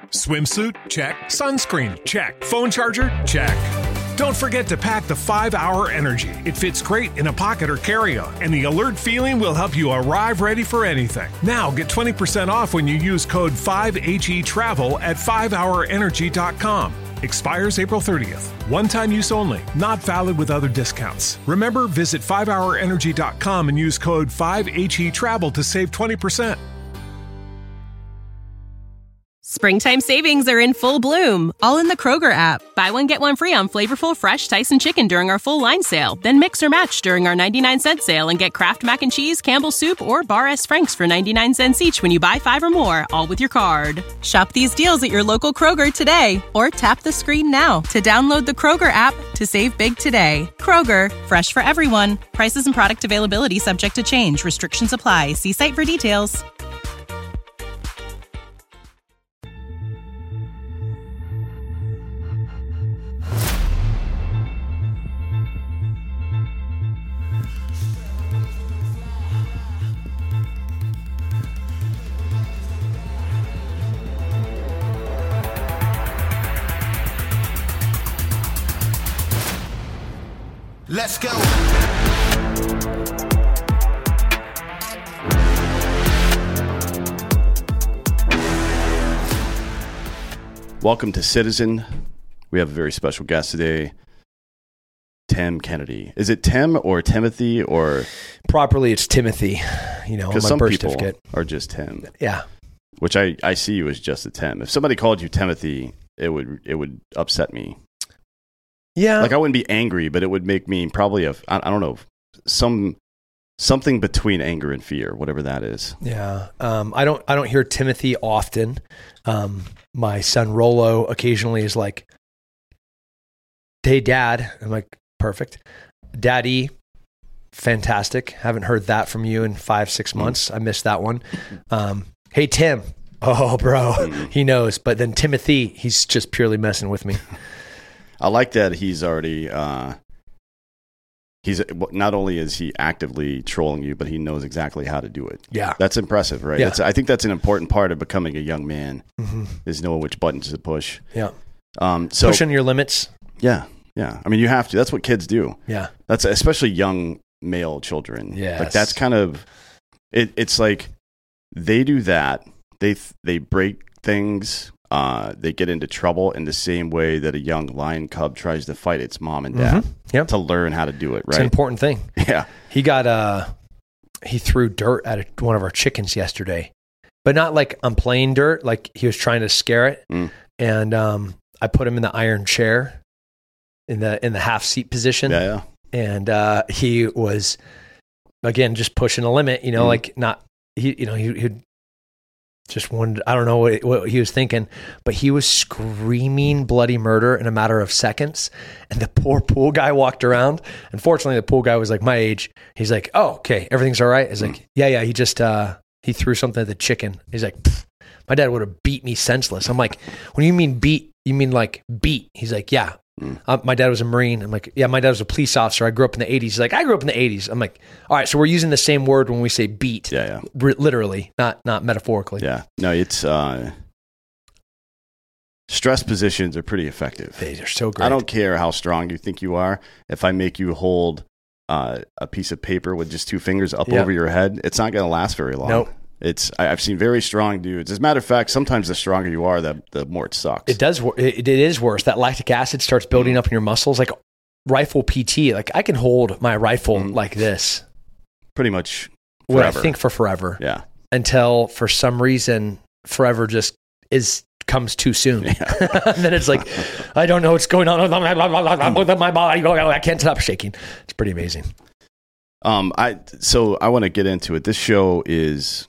Swimsuit? Check. Sunscreen? Check. Phone charger? Check. Don't forget to pack the 5-Hour Energy. It fits great in a pocket or carry-on, and the alert feeling will help you arrive ready for anything. Now get 20% off when you use code 5HETRAVEL at 5hourenergy.com. Expires April 30th. One-time use only. Not valid with other discounts. Remember, visit 5hourenergy.com and use code 5HETRAVEL to save 20%. Springtime savings are in full bloom, all in the Kroger app. Buy one, get one free on flavorful, fresh Tyson chicken during our full line sale. Then mix or match during our 99-cent sale and get Kraft Mac and Cheese, Campbell's Soup, or Bar S. Frank's for 99 cents each when you buy 5 or more, all with your card. Shop these deals at your local Kroger today, or tap the screen now to download the Kroger app to save big today. Kroger, fresh for everyone. Prices and product availability subject to change. Restrictions apply. See site for details. Let's go. Welcome to Citizen. We have a very special guest today, Tim Kennedy. Is it Tim or Timothy or? Properly, it's Timothy. You know, on my some birth people certificate are just Tim. Yeah. Which I see you as just a Tim. If somebody called you Timothy, it would upset me. Yeah. Like I wouldn't be angry, but it would make me probably I don't know, something between anger and fear, whatever that is. Yeah. I don't hear Timothy often. My son Rolo occasionally is like, "Hey, Dad." I'm like, "Perfect." "Daddy." Fantastic. Haven't heard that from you in 5-6 months. I missed that one. "Hey, Tim." Oh, bro. He knows. But then Timothy, he's just purely messing with me. I like that he's already, he's not only is he actively trolling you, but he knows exactly how to do it. Yeah. That's impressive, right? Yeah. I think that's an important part of becoming a young man, is knowing which buttons to push. Yeah. So pushing your limits. Yeah. Yeah. I mean, you have to. That's what kids do. Yeah. That's especially young male children. Yes. Like that's kind of, it's like they do that. They break things. They get into trouble in the same way that a young lion cub tries to fight its mom and dad to learn how to do it, right? It's an important thing. Yeah. He got, he threw dirt at one of our chickens yesterday, but not like I'm playing dirt. Like he was trying to scare it. And I put him in the iron chair in the half seat position. Yeah. And he was, again, just pushing a limit, you know, like not, he'd just wanted, I don't know what he was thinking, but he was screaming bloody murder in a matter of seconds. And the poor pool guy walked around. Unfortunately, the pool guy was like my age. He's like, "Oh, okay, everything's all right." He's like, yeah. He just, he threw something at the chicken. He's like, "My dad would have beat me senseless." I'm like, "When you mean beat, you mean like beat?" He's like, "Yeah. My dad was a Marine." I'm like, "Yeah, my dad was a police officer. I grew up in the 80s. He's like, "I grew up in the 80s. I'm like, "All right, so we're using the same word when we say beat." Yeah. Literally, not metaphorically. Yeah. No, it's stress positions are pretty effective. They're so great. I don't care how strong you think you are. If I make you hold a piece of paper with just 2 fingers up over your head, it's not going to last very long. Nope. I've seen very strong dudes. As a matter of fact, sometimes the stronger you are, the more it sucks. It does. It is worse. That lactic acid starts building up in your muscles. Like rifle PT. Like I can hold my rifle like this, pretty much what forever. I think for forever. Yeah. Until for some reason, forever just comes too soon. Yeah. And then it's like, I don't know what's going on with my body. I can't stop shaking. It's pretty amazing. So I want to get into it. This show is.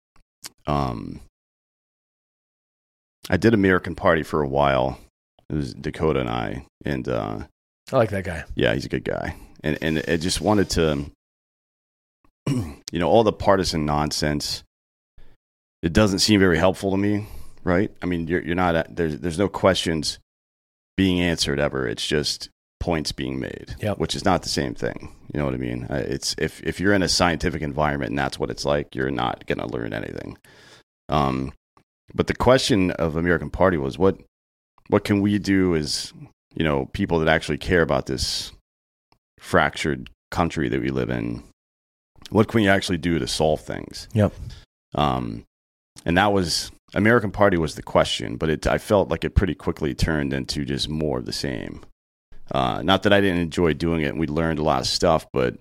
I did American Party for a while. It was Dakota and I, and I like that guy. Yeah, he's a good guy, and I just wanted to, all the partisan nonsense. It doesn't seem very helpful to me, right? I mean, you're not there's no questions being answered ever. It's just points being made, which is not the same thing. You know what I mean? It's if you're in a scientific environment and that's what it's like, you're not going to learn anything. But the question of American Party was what can we do as, people that actually care about this fractured country that we live in? What can we actually do to solve things? Yep. And that was, American Party was the question, but I felt like it pretty quickly turned into just more of the same. Not that I didn't enjoy doing it and we learned a lot of stuff, but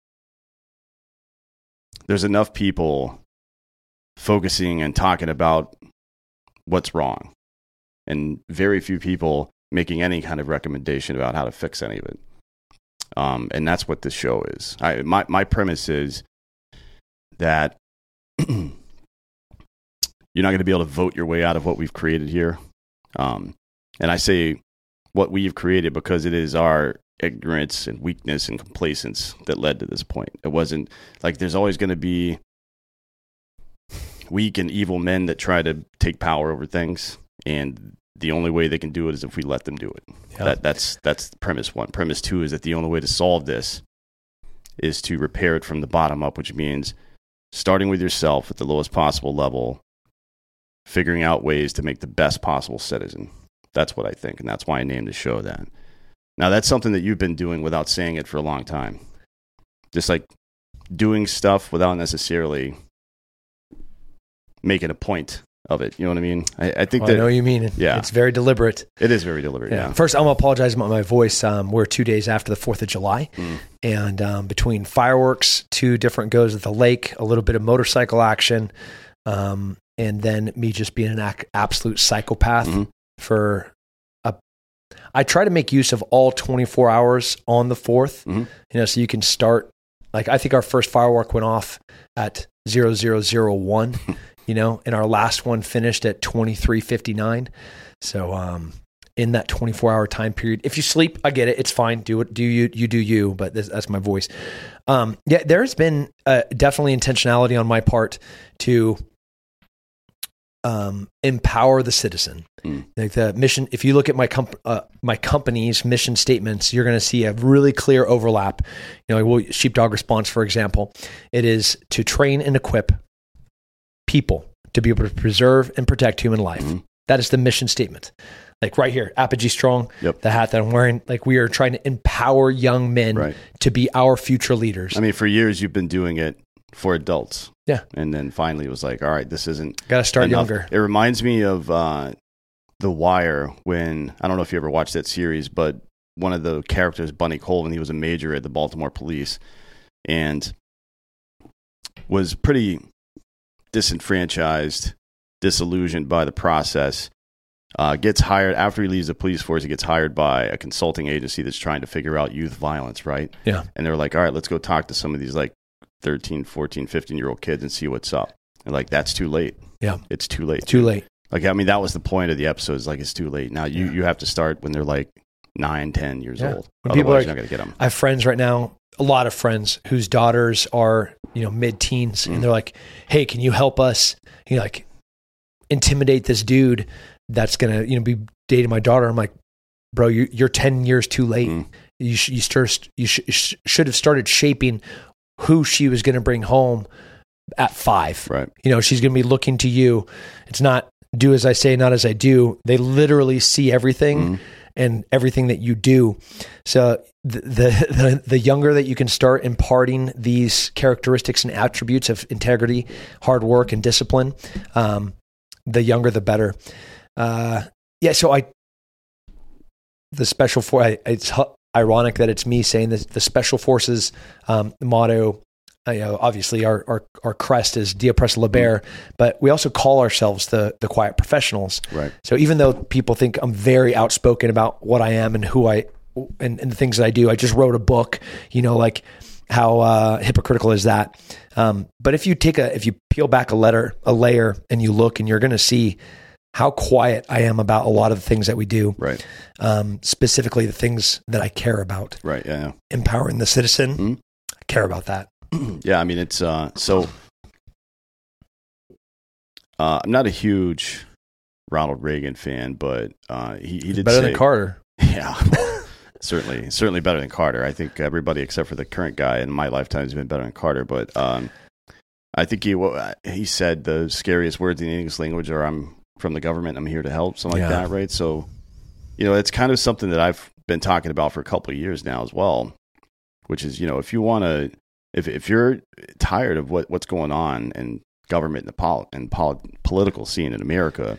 there's enough people focusing and talking about what's wrong and very few people making any kind of recommendation about how to fix any of it. And that's what this show is. My premise is that you're not going to be able to vote your way out of what we've created here. And I say what we've created because it is our ignorance and weakness and complacence that led to this point. It wasn't like there's always going to be weak and evil men that try to take power over things, and the only way they can do it is if we let them do it. Yeah. That's premise one. Premise two is that the only way to solve this is to repair it from the bottom up, which means starting with yourself at the lowest possible level, figuring out ways to make the best possible citizen. That's what I think, and that's why I named the show that. Now, that's something that you've been doing without saying it for a long time. Just like doing stuff without necessarily making a point of it. You know what I mean? I think that... I know what you mean. Yeah. It's very deliberate. It is very deliberate, yeah. First, I'm going to apologize about my voice. We're 2 days after the 4th of July. And between fireworks, 2 different goes at the lake, a little bit of motorcycle action, and then me just being an absolute psychopath for... I try to make use of all 24 hours on the 4th, so you can start, like, I think our first firework went off at 0001, and our last one finished at 23:59. So, in that 24-hour time period, if you sleep, I get it. It's fine. Do you, but that's my voice. There's been definitely intentionality on my part to empower the citizen. Like the mission, if you look at my company's mission statements, you're going to see a really clear overlap. Sheepdog Response, for example, it is to train and equip people to be able to preserve and protect human life. That is the mission statement. Like right here, Apogee Strong, the hat that I'm wearing, like we are trying to empower young men to be our future leaders. I mean, for years you've been doing it for adults. Yeah. And then finally it was like, all right, this isn't... Got to start enough. younger. It reminds me of The Wire when, I don't know if you ever watched that series, but one of the characters, Bunny Colvin, he was a major at the Baltimore Police and was pretty disenfranchised, disillusioned by the process. Gets hired, after he leaves the police force, he gets hired by a consulting agency that's trying to figure out youth violence, right? Yeah. And they're like, all right, let's go talk to some of these like 13, 14, 15-year-old kids and see what's up. And like, that's too late. Yeah. It's too late. Too late. Like, I mean, that was the point of the episode. Is like, it's too late. Now you have to start when they're like 9, 10 years old. When people are, you're not going to get them. I have friends right now, a lot of friends whose daughters are, mid-teens, and they're like, hey, can you help us, like intimidate this dude that's going to, be dating my daughter? I'm like, bro, you're 10 years too late. You should have started shaping who she was going to bring home at 5. Right. She's going to be looking to you. It's not do as I say, not as I do. They literally see everything and everything that you do. So the younger that you can start imparting these characteristics and attributes of integrity, hard work, and discipline, the younger, the better. So the special force, it's ironic that it's me saying this, the special forces motto, obviously our crest is Dia Presa Liber, but we also call ourselves the quiet professionals. Right. So even though people think I'm very outspoken about what I am and who and the things that I do, I just wrote a book, like how hypocritical is that? But if you peel back a layer and you look, and you're going to see how quiet I am about a lot of the things that we do. Right. Specifically the things that I care about. Right. Yeah. Empowering the citizen. I care about that. Yeah. I mean, it's, so, I'm not a huge Ronald Reagan fan, but, he did better than Carter. Yeah. Certainly better than Carter. I think everybody except for the current guy in my lifetime has been better than Carter, but, I think he said the scariest words in the English language are from the government. I'm here to help, something like that, right? So, it's kind of something that I've been talking about for a couple of years now as well, which is, if you want to, if you're tired of what's going on in government and political scene in America,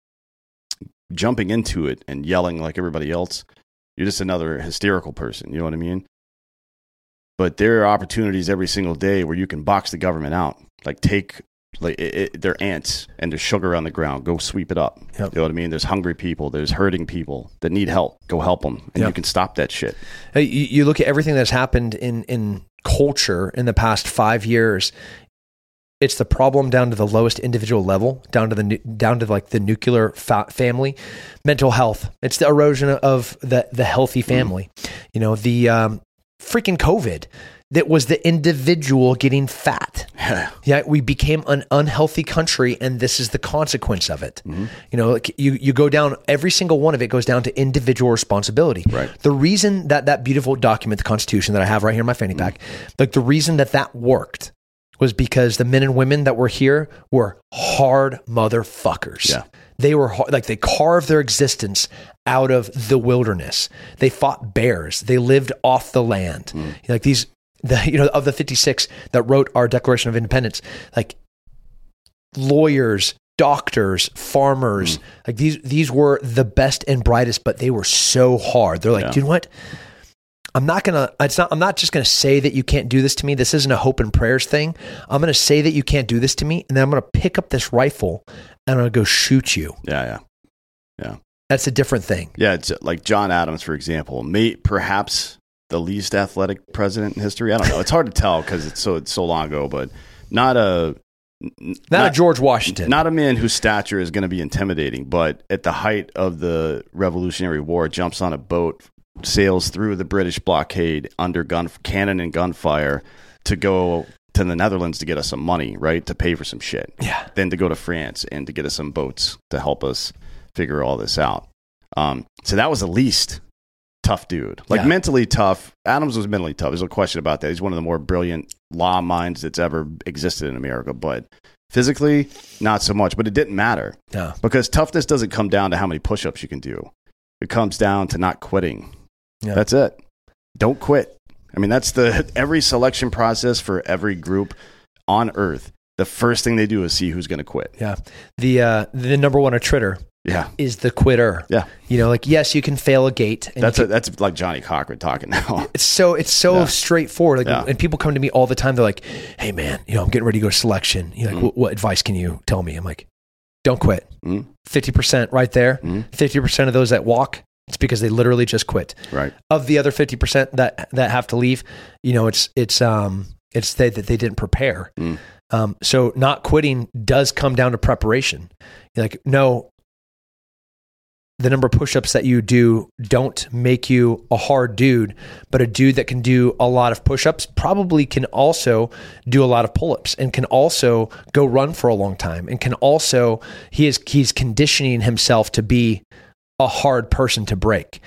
jumping into it and yelling like everybody else, you're just another hysterical person. You know what I mean? But there are opportunities every single day where you can box the government out. Like take their ants and their sugar on the ground. Go sweep it up. Yep. You know what I mean? There's hungry people. There's hurting people that need help. Go help them. And you can stop that shit. Hey, you look at everything that's happened in culture in the past 5 years. It's the problem down to the lowest individual level, down to like the nuclear family, mental health. It's the erosion of the healthy family. The freaking COVID. That was the individual getting fat. Yeah, we became an unhealthy country, and this is the consequence of it. Mm-hmm. You go down, every single one of it goes down to individual responsibility. Right. The reason that beautiful document, the Constitution that I have right here in my fanny pack, like the reason that worked was because the men and women that were here were hard motherfuckers. Yeah. They were they carved their existence out of the wilderness. They fought bears. They lived off the land. Like these. Of the 56 that wrote our Declaration of Independence, like lawyers, doctors, farmers, like these were the best and brightest, but they were so hard. They're like, you know what? I'm not just gonna say that you can't do this to me. This isn't a hope and prayers thing. I'm gonna say that you can't do this to me, and then I'm gonna pick up this rifle and I'm gonna go shoot you. Yeah. That's a different thing. Yeah, it's like John Adams, for example, perhaps the least athletic president in history. I don't know. It's hard to tell because it's so long ago, but not a George Washington. Not a man whose stature is going to be intimidating, but at the height of the Revolutionary War, jumps on a boat, sails through the British blockade under cannon and gunfire to go to the Netherlands to get us some money, right? To pay for some shit. Yeah. Then to go to France and to get us some boats to help us figure all this out. So that was the least tough dude, mentally tough. Adams was mentally tough. There's no question about that. He's one of the more brilliant law minds that's ever existed in America, but physically, not so much. But it didn't matter because toughness doesn't come down to how many push-ups you can do. It comes down to not quitting. Yeah. That's it. Don't quit. I mean, that's every selection process for every group on Earth. The first thing they do is see who's going to quit. Yeah. The number one attritter. Yeah, is the quitter. Yeah, yes, you can fail a gate. And that's like Johnny Cochran talking now. It's so straightforward. And people come to me all the time. They're like, "Hey, man, I'm getting ready to go to selection. What advice can you tell me?" I'm like, "Don't quit." 50% right there. 50% of those that walk, it's because they literally just quit. Right. Of the other 50% that have to leave, it's that they didn't prepare. So not quitting does come down to preparation. You're like, no. The number of push-ups that you do don't make you a hard dude, but a dude that can do a lot of push-ups probably can also do a lot of pull-ups and can also go run for a long time and can also, he's conditioning himself to be a hard person to break.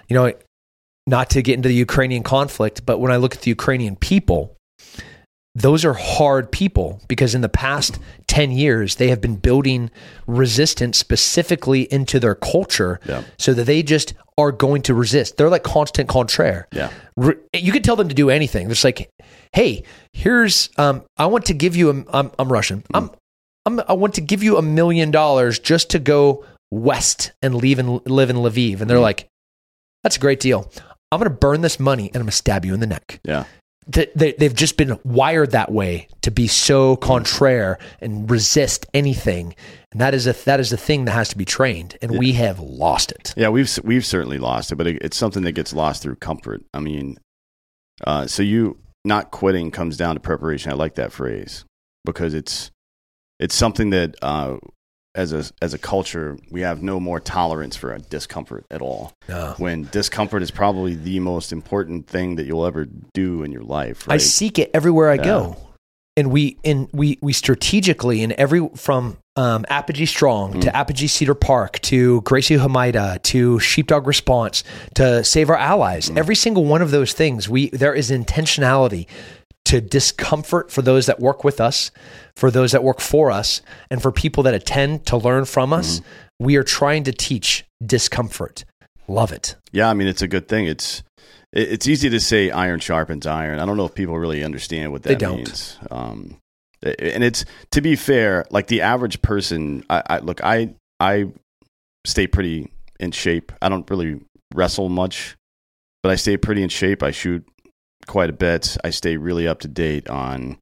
Not to get into the Ukrainian conflict, but when I look at the Ukrainian people, those are hard people because in the past 10 years, they have been building resistance specifically into their culture so that they just are going to resist. They're like constant contraire. Yeah. You could tell them to do anything. It's like, hey, here's, I want to give you, I'm Russian. I want to give you $1 million just to go west and live in Lviv. And they're like, that's a great deal. I'm going to burn this money and I'm going to stab you in the neck. Yeah. They've just been wired that way to be so contraire and resist anything, and that is a thing that has to be trained, and we have lost it. Yeah, we've certainly lost it, but it's something that gets lost through comfort. I mean, so you not quitting comes down to preparation. I like that phrase because it's something that as a culture, we have no more tolerance for discomfort at all. When discomfort is probably the most important thing that you'll ever do in your life. Right? I seek it everywhere I go. And we strategically from Apogee Strong to Apogee Cedar Park to Gracie Humaida to Sheepdog Response to Save Our Allies. Every single one of those things, there is intentionality to discomfort for those that work with us, for those that work for us, and for people that attend to learn from us. We are trying to teach discomfort. Love it. Yeah, I mean, it's a good thing. It's easy to say iron sharpens iron. I don't know if people really understand what that means. And it's, to be fair, like the average person, I stay pretty in shape. I don't really wrestle much, but I stay pretty in shape. I shoot quite a bit. I stay really up to date on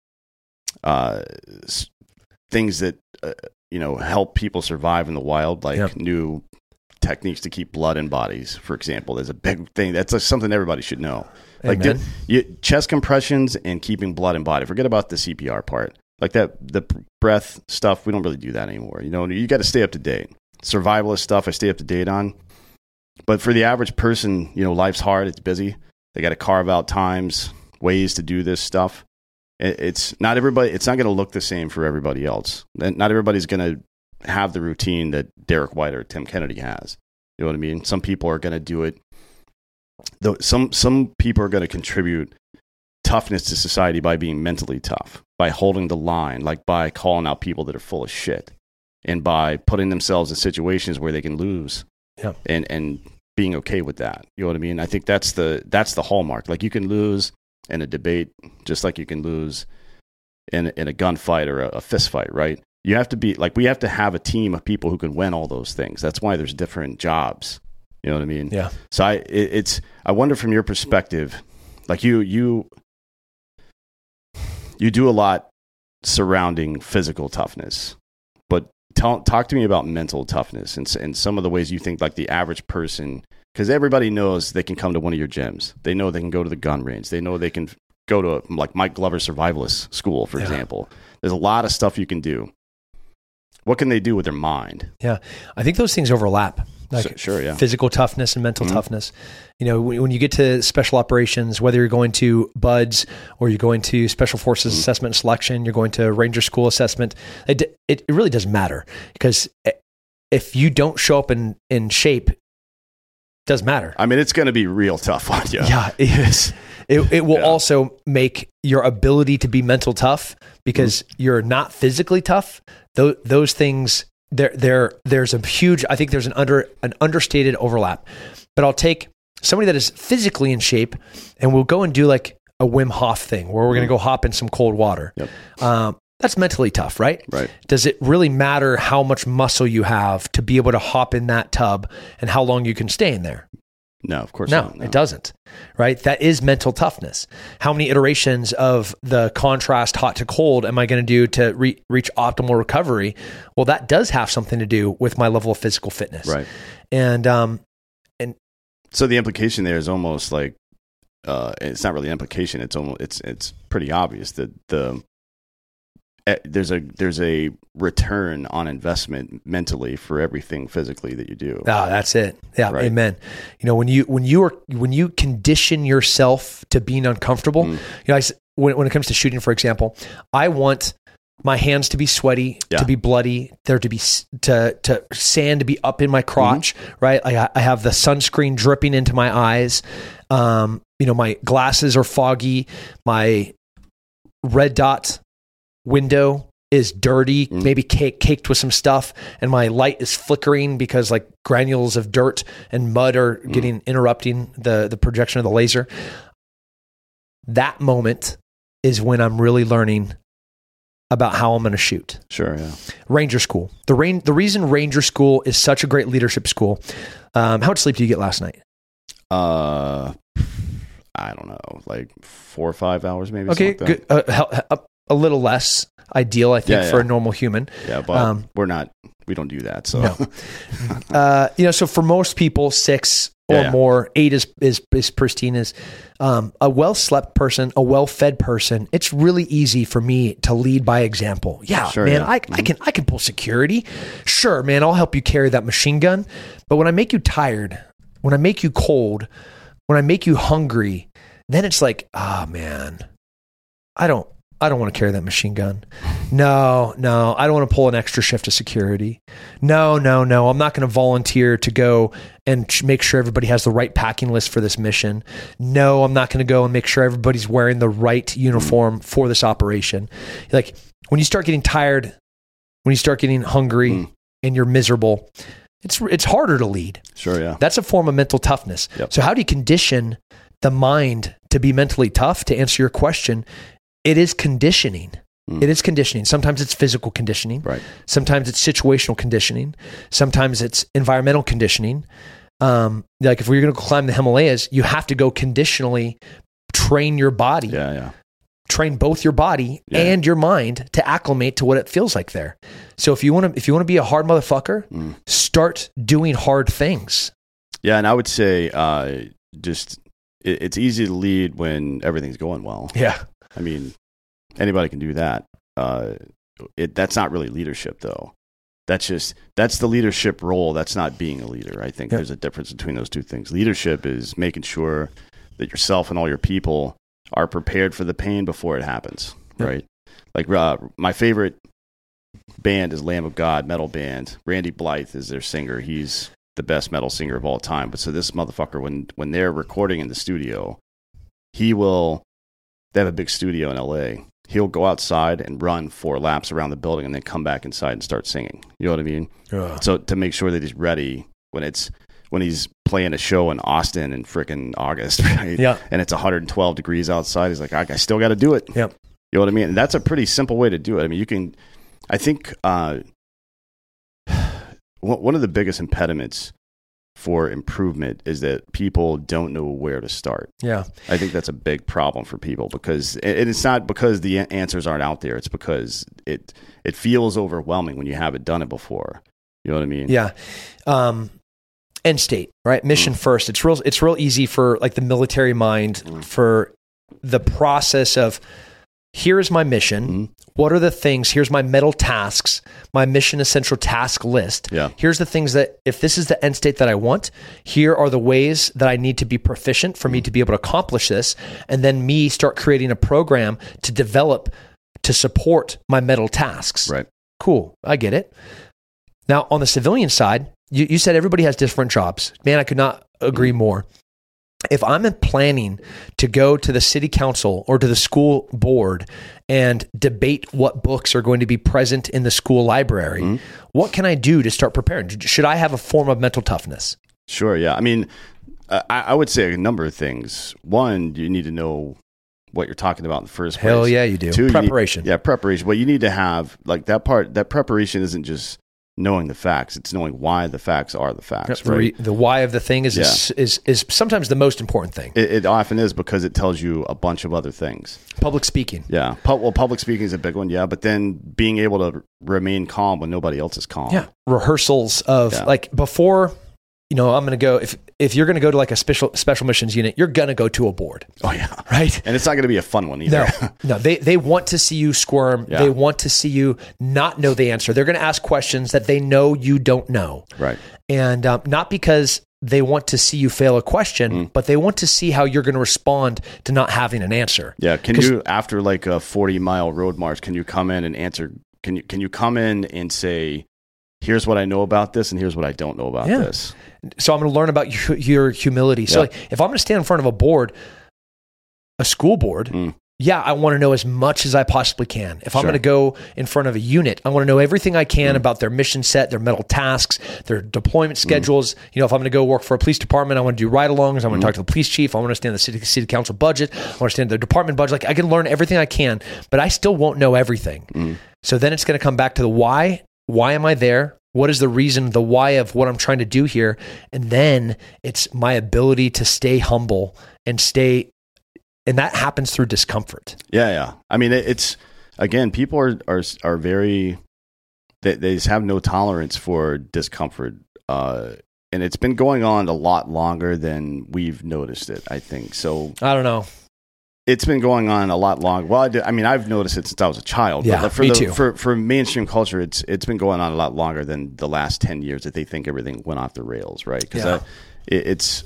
things that help people survive in the wild, like new techniques to keep blood in bodies, for example. There's a big thing. That's something everybody should know. Amen. Like chest compressions and keeping blood in body. Forget about the CPR part. Like that, the breath stuff, we don't really do that anymore. You got to stay up to date. Survivalist stuff, I stay up to date on. But for the average person, life's hard. It's busy. They got to carve out times, ways to do this stuff. It's not everybody. It's not going to look the same for everybody else. Not everybody's going to have the routine that Derek White or Tim Kennedy has. You know what I mean? Some people are going to do it. Though some people are going to contribute toughness to society by being mentally tough, by holding the line, like by calling out people that are full of shit, and by putting themselves in situations where they can lose, and being okay with that. You know what I mean? I think that's the hallmark. Like, you can lose in a debate just like you can lose in a gunfight or a fist fight, right? You have to be like, we have to have a team of people who can win all those things. That's why there's different jobs. You know what I mean? Yeah. So I wonder from your perspective, like you do a lot surrounding physical toughness, but talk to me about mental toughness and some of the ways you think, like, the average person, because everybody knows they can come to one of your gyms. They know they can go to the gun range. They know they can go to like Mike Glover Survivalist School, for example. There's a lot of stuff you can do. What can they do with their mind? Yeah. I think those things overlap. Like sure, yeah. Physical toughness and mental toughness. When you get to special operations, whether you're going to BUDS or you're going to Special Forces Assessment and Selection, you're going to Ranger School Assessment, it really doesn't matter, because if you don't show up in shape, it doesn't matter. I mean, it's going to be real tough on you. Yeah, it is. It will also make your ability to be mental tough, because you're not physically tough. Those things, there's a huge, I think there's an understated overlap. But I'll take somebody that is physically in shape, and we'll go and do like a Wim Hof thing where we're going to go hop in some cold water. Yep. That's mentally tough, right? Right. Does it really matter how much muscle you have to be able to hop in that tub and how long you can stay in there? No, of course not. No, it doesn't, right? That is mental toughness. How many iterations of the contrast hot to cold am I going to do to reach optimal recovery? Well, that does have something to do with my level of physical fitness. Right. And so the implication there is almost like, it's not really an implication. It's pretty obvious that there's a return on investment mentally for everything physically that you do. That's it. Yeah. Right. Amen. When you condition yourself to being uncomfortable, when it comes to shooting, for example, I want my hands to be sweaty, to be bloody, there to be to sand to be up in my crotch, right? I have the sunscreen dripping into my eyes. My glasses are foggy. My red dot window is dirty, maybe caked with some stuff, and my light is flickering because like granules of dirt and mud are interrupting the projection of the laser. That moment is when I'm really learning about how I'm going to shoot. Sure, yeah. Ranger School. The reason Ranger School is such a great leadership school. How much sleep did you get last night? I don't know, like 4 or 5 hours, maybe. Okay, something like that. Good. A little less ideal, I think, for a normal human. Yeah, but we don't do that. So, no. So for most people, 6 or more, 8 is pristine. Is a well-slept person, a well-fed person. It's really easy for me to lead by example. Yeah, sure, man, I can pull security. Sure, man, I'll help you carry that machine gun. But when I make you tired, when I make you cold, when I make you hungry, then it's like, man, I don't want to carry that machine gun. No, I don't want to pull an extra shift of security. No, I'm not going to volunteer to go and make sure everybody has the right packing list for this mission. No, I'm not going to go and make sure everybody's wearing the right uniform for this operation. Like when you start getting tired, when you start getting hungry and you're miserable, it's harder to lead. Sure, yeah. That's a form of mental toughness. Yep. So how do you condition the mind to be mentally tough? To answer your question, it is conditioning. It is conditioning. Sometimes it's physical conditioning. Right. Sometimes it's situational conditioning. Sometimes it's environmental conditioning. Like if we're going to climb the Himalayas, you have to go conditionally train your body. Yeah. Train both your body and your mind to acclimate to what it feels like there. So if you want to be a hard motherfucker, start doing hard things. Yeah, and I would say it's easy to lead when everything's going well. Yeah. I mean, anybody can do that. That's not really leadership, though. That's the leadership role. That's not being a leader. I think there's a difference between those two things. Leadership is making sure that yourself and all your people are prepared for the pain before it happens, right? Like my favorite band is Lamb of God, metal band. Randy Blythe is their singer. He's the best metal singer of all time. But so this motherfucker, when they're recording in the studio, they have a big studio in LA. He'll go outside and run 4 laps around the building and then come back inside and start singing. You know what I mean? So to make sure that he's ready when he's playing a show in Austin in frickin' August, right? Yeah. And it's 112 degrees outside. He's like, I still got to do it. Yep. You know what I mean? And that's a pretty simple way to do it. I mean, I think one of the biggest impediments for improvement is that people don't know where to start. Yeah. I think that's a big problem for people because it's not because the answers aren't out there. It's because it feels overwhelming when you haven't done it before. You know what I mean? Yeah. End state, right? Mission first. It's real easy for like the military mind for the process of here's my mission. What are the things? Here's my metal tasks, my mission essential task list. Yeah. Here's the things that if this is the end state that I want, here are the ways that I need to be proficient for me to be able to accomplish this. And then me start creating a program to develop to support my metal tasks. Right. Cool. I get it. Now on the civilian side, you said everybody has different jobs. Man, I could not agree more. If I'm planning to go to the city council or to the school board and debate what books are going to be present in the school library, what can I do to start preparing? Should I have a form of mental toughness? Sure, yeah. I mean, I would say a number of things. One, you need to know what you're talking about in the first place. Hell yeah, you do. Two, preparation. Preparation. But you need to have, like that part, that preparation isn't just knowing the facts, it's knowing why the facts are the facts. Right? The why of the thing is sometimes the most important thing. It often is because it tells you a bunch of other things. Public speaking. Yeah. Public speaking is a big one. Yeah. But then being able to remain calm when nobody else is calm. Yeah. Rehearsals of like before, I'm going to go, if you're going to go to like a special missions unit, you're going to go to a board. Oh yeah. Right. And it's not going to be a fun one either. No, they want to see you squirm. Yeah. They want to see you not know the answer. They're going to ask questions that they know you don't know. Right. And not because they want to see you fail a question, but they want to see how you're going to respond to not having an answer. Yeah. Can you, after like a 40-mile road march, can you come in and answer? Can you come in and say, here's what I know about this and here's what I don't know about this. So I'm going to learn about your humility. So like, if I'm going to stand in front of a board, a school board, I want to know as much as I possibly can. If I'm going to go in front of a unit, I want to know everything I can about their mission set, their metal tasks, their deployment schedules. If I'm going to go work for a police department, I want to do ride-alongs. I want to talk to the police chief. I want to understand the city council budget. I want to understand the department budget. Like I can learn everything I can, but I still won't know everything. So then it's going to come back to the why. Why am I there? What is the reason, the why of what I'm trying to do here? And then it's my ability to stay humble and that happens through discomfort. Yeah. I mean, it's, again, people are very, they just have no tolerance for discomfort. And it's been going on a lot longer than we've noticed it, I think. So I don't know. It's been going on a lot longer. Well, I've noticed it since I was a child. Yeah, but me too. For mainstream culture, it's been going on a lot longer than the last 10 years that they think everything went off the rails, right? Because it's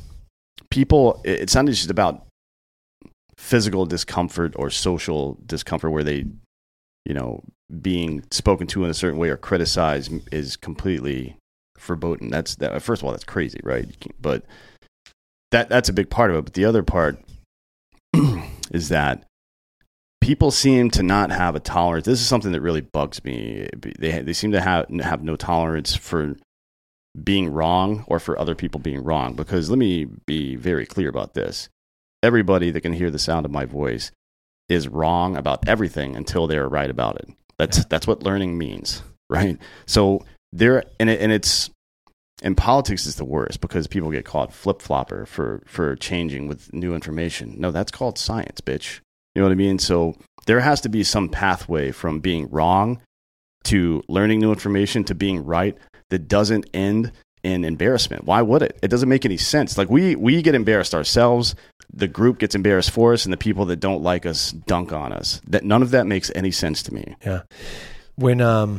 people. It's not just about physical discomfort or social discomfort where they, being spoken to in a certain way or criticized is completely verboten. That's that. First of all, that's crazy, right? But that's a big part of it. But the other part is that people seem to not have a tolerance. This is something that really bugs me. They seem to have no tolerance for being wrong or for other people being wrong. Because let me be very clear about this. Everybody that can hear the sound of my voice is wrong about everything until they're right about it. That's what learning means, right? So it's in politics is the worst because people get called flip-flopper for changing with new information. No, that's called science, bitch. You know what I mean? So there has to be some pathway from being wrong to learning new information to being right that doesn't end in embarrassment. Why would it? It doesn't make any sense. Like we get embarrassed ourselves, the group gets embarrassed for us, and the people that don't like us dunk on us. That none of that makes any sense to me. Yeah. When when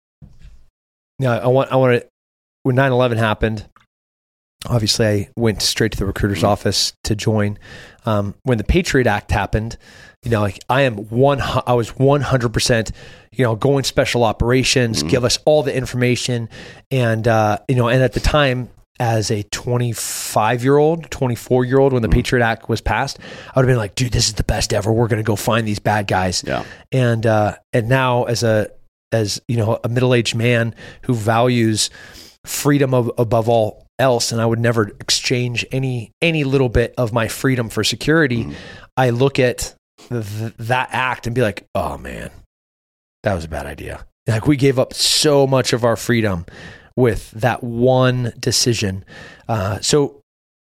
9/11 happened, obviously I went straight to the recruiter's office to join. When the Patriot Act happened, like I was 100%, going special operations, give us all the information. And, and at the time as a 24-year-old, when the Patriot Act was passed, I would have been like, dude, this is the best ever. We're going to go find these bad guys. Yeah. And now as a middle-aged man who values freedom above all else, and I would never exchange any little bit of my freedom for security. I look at that act and be like, oh man, that was a bad idea. Like we gave up so much of our freedom with that one decision. So,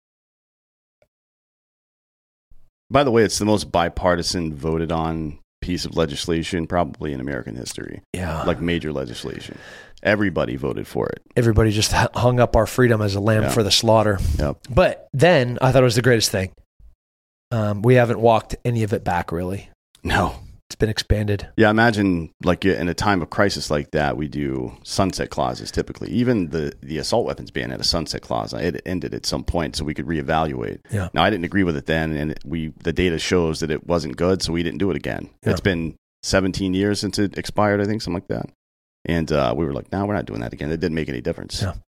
by the way, it's the most bipartisan voted on piece of legislation probably in American history. Yeah, like major legislation. Everybody voted for it. Everybody just hung up our freedom as a lamb for the slaughter. Yep. But then I thought it was the greatest thing. We haven't walked any of it back, really. No. It's been expanded. Yeah, imagine like in a time of crisis like that, we do sunset clauses typically. Even the assault weapons ban had a sunset clause. It ended at some point so we could reevaluate. Yeah. Now, I didn't agree with it then, and the data shows that it wasn't good, so we didn't do it again. Yeah. It's been 17 years since it expired, I think, something like that. And we were like, no, we're not doing that again. It didn't make any difference. Yeah.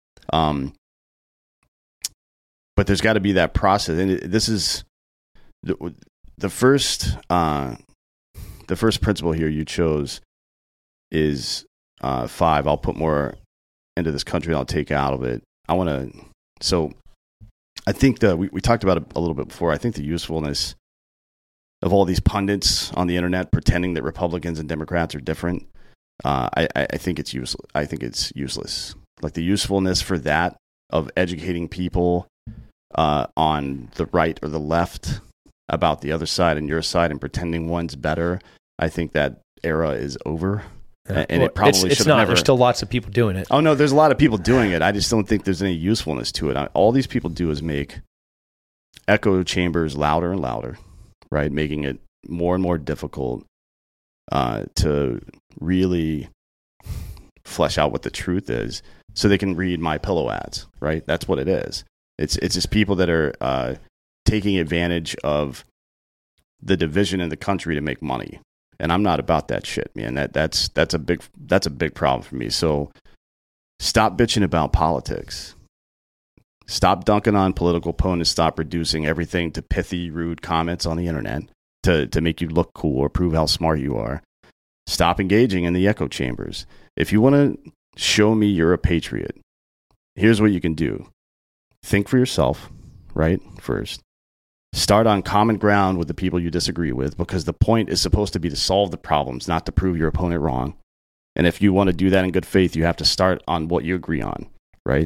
But there's got to be that process. And this is the first principle here you chose is 5. I'll put more into this country and I'll take out of it. So I think that we talked about it a little bit before. I think the usefulness of all these pundits on the internet pretending that Republicans and Democrats are different. I think it's useless. I think it's useless. Like the usefulness for that of educating people on the right or the left about the other side and your side and pretending one's better. I think that era is over. Yeah. And it probably should have never. There's still lots of people doing it. Oh no, there's a lot of people doing it. I just don't think there's any usefulness to it. All these people do is make echo chambers louder and louder, right? Making it more and more difficult to really flesh out what the truth is so they can read My Pillow ads, right? That's what it is. It's just people that are taking advantage of the division in the country to make money. And I'm not about that shit, man. That's a big problem for me. So stop bitching about politics. Stop dunking on political opponents. Stop reducing everything to pithy, rude comments on the internet to make you look cool or prove how smart you are. Stop engaging in the echo chambers. If you want to show me you're a patriot, here's what you can do. Think for yourself, right? First. Start on common ground with the people you disagree with, because the point is supposed to be to solve the problems, not to prove your opponent wrong. And if you want to do that in good faith, you have to start on what you agree on, right?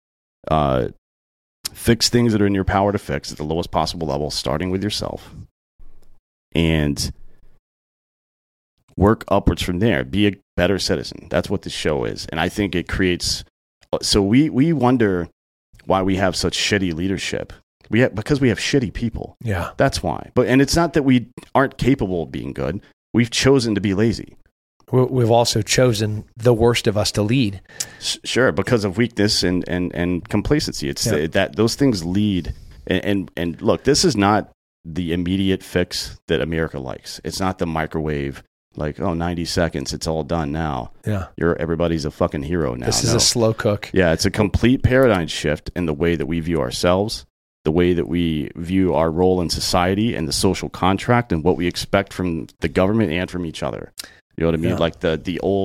Fix things that are in your power to fix at the lowest possible level, starting with yourself. And work upwards from there. Be a better citizen. That's what this show is. And I think it creates... So we wonder why we have such shitty leadership. Because we have shitty people. Yeah. That's why. And it's not that we aren't capable of being good. We've chosen to be lazy. We've also chosen the worst of us to lead. Sure, because of weakness and complacency. It's that those things lead. And look, this is not the immediate fix that America likes. It's not the microwave Like, 90 seconds, it's all done now. Yeah. Everybody's a fucking hero now. This is a slow cook. Yeah, it's a complete paradigm shift in the way that we view ourselves, the way that we view our role in society and the social contract and what we expect from the government and from each other. You know what I mean? Yeah. Like the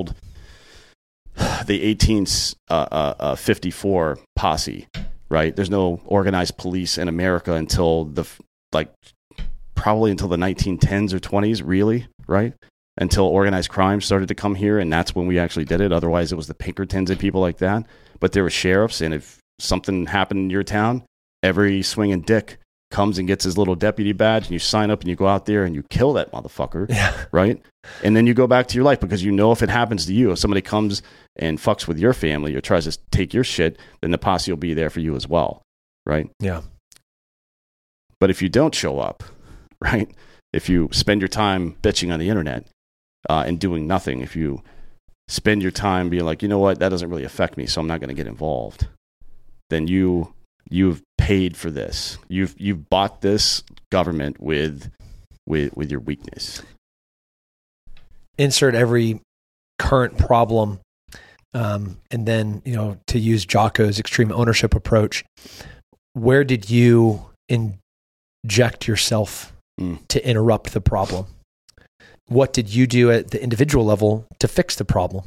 1854 posse, right? There's no organized police in America until probably until the 1910s or 20s, really, right? Until organized crime started to come here, and that's when we actually did it. Otherwise, it was the Pinkertons and people like that. But there were sheriffs, and if something happened in your town, every swinging dick comes and gets his little deputy badge, and you sign up and you go out there and you kill that motherfucker, right? And then you go back to your life because you know if it happens to you, if somebody comes and fucks with your family or tries to take your shit, then the posse will be there for you as well, right? Yeah. But if you don't show up, right, if you spend your time bitching on the internet and doing nothing, if you spend your time being like, you know what, that doesn't really affect me, so I'm not going to get involved, then you've paid for this. You've bought this government with your weakness. Insert every current problem, and then, to use Jocko's extreme ownership approach, where did you inject yourself to interrupt the problem? What did you do at the individual level to fix the problem?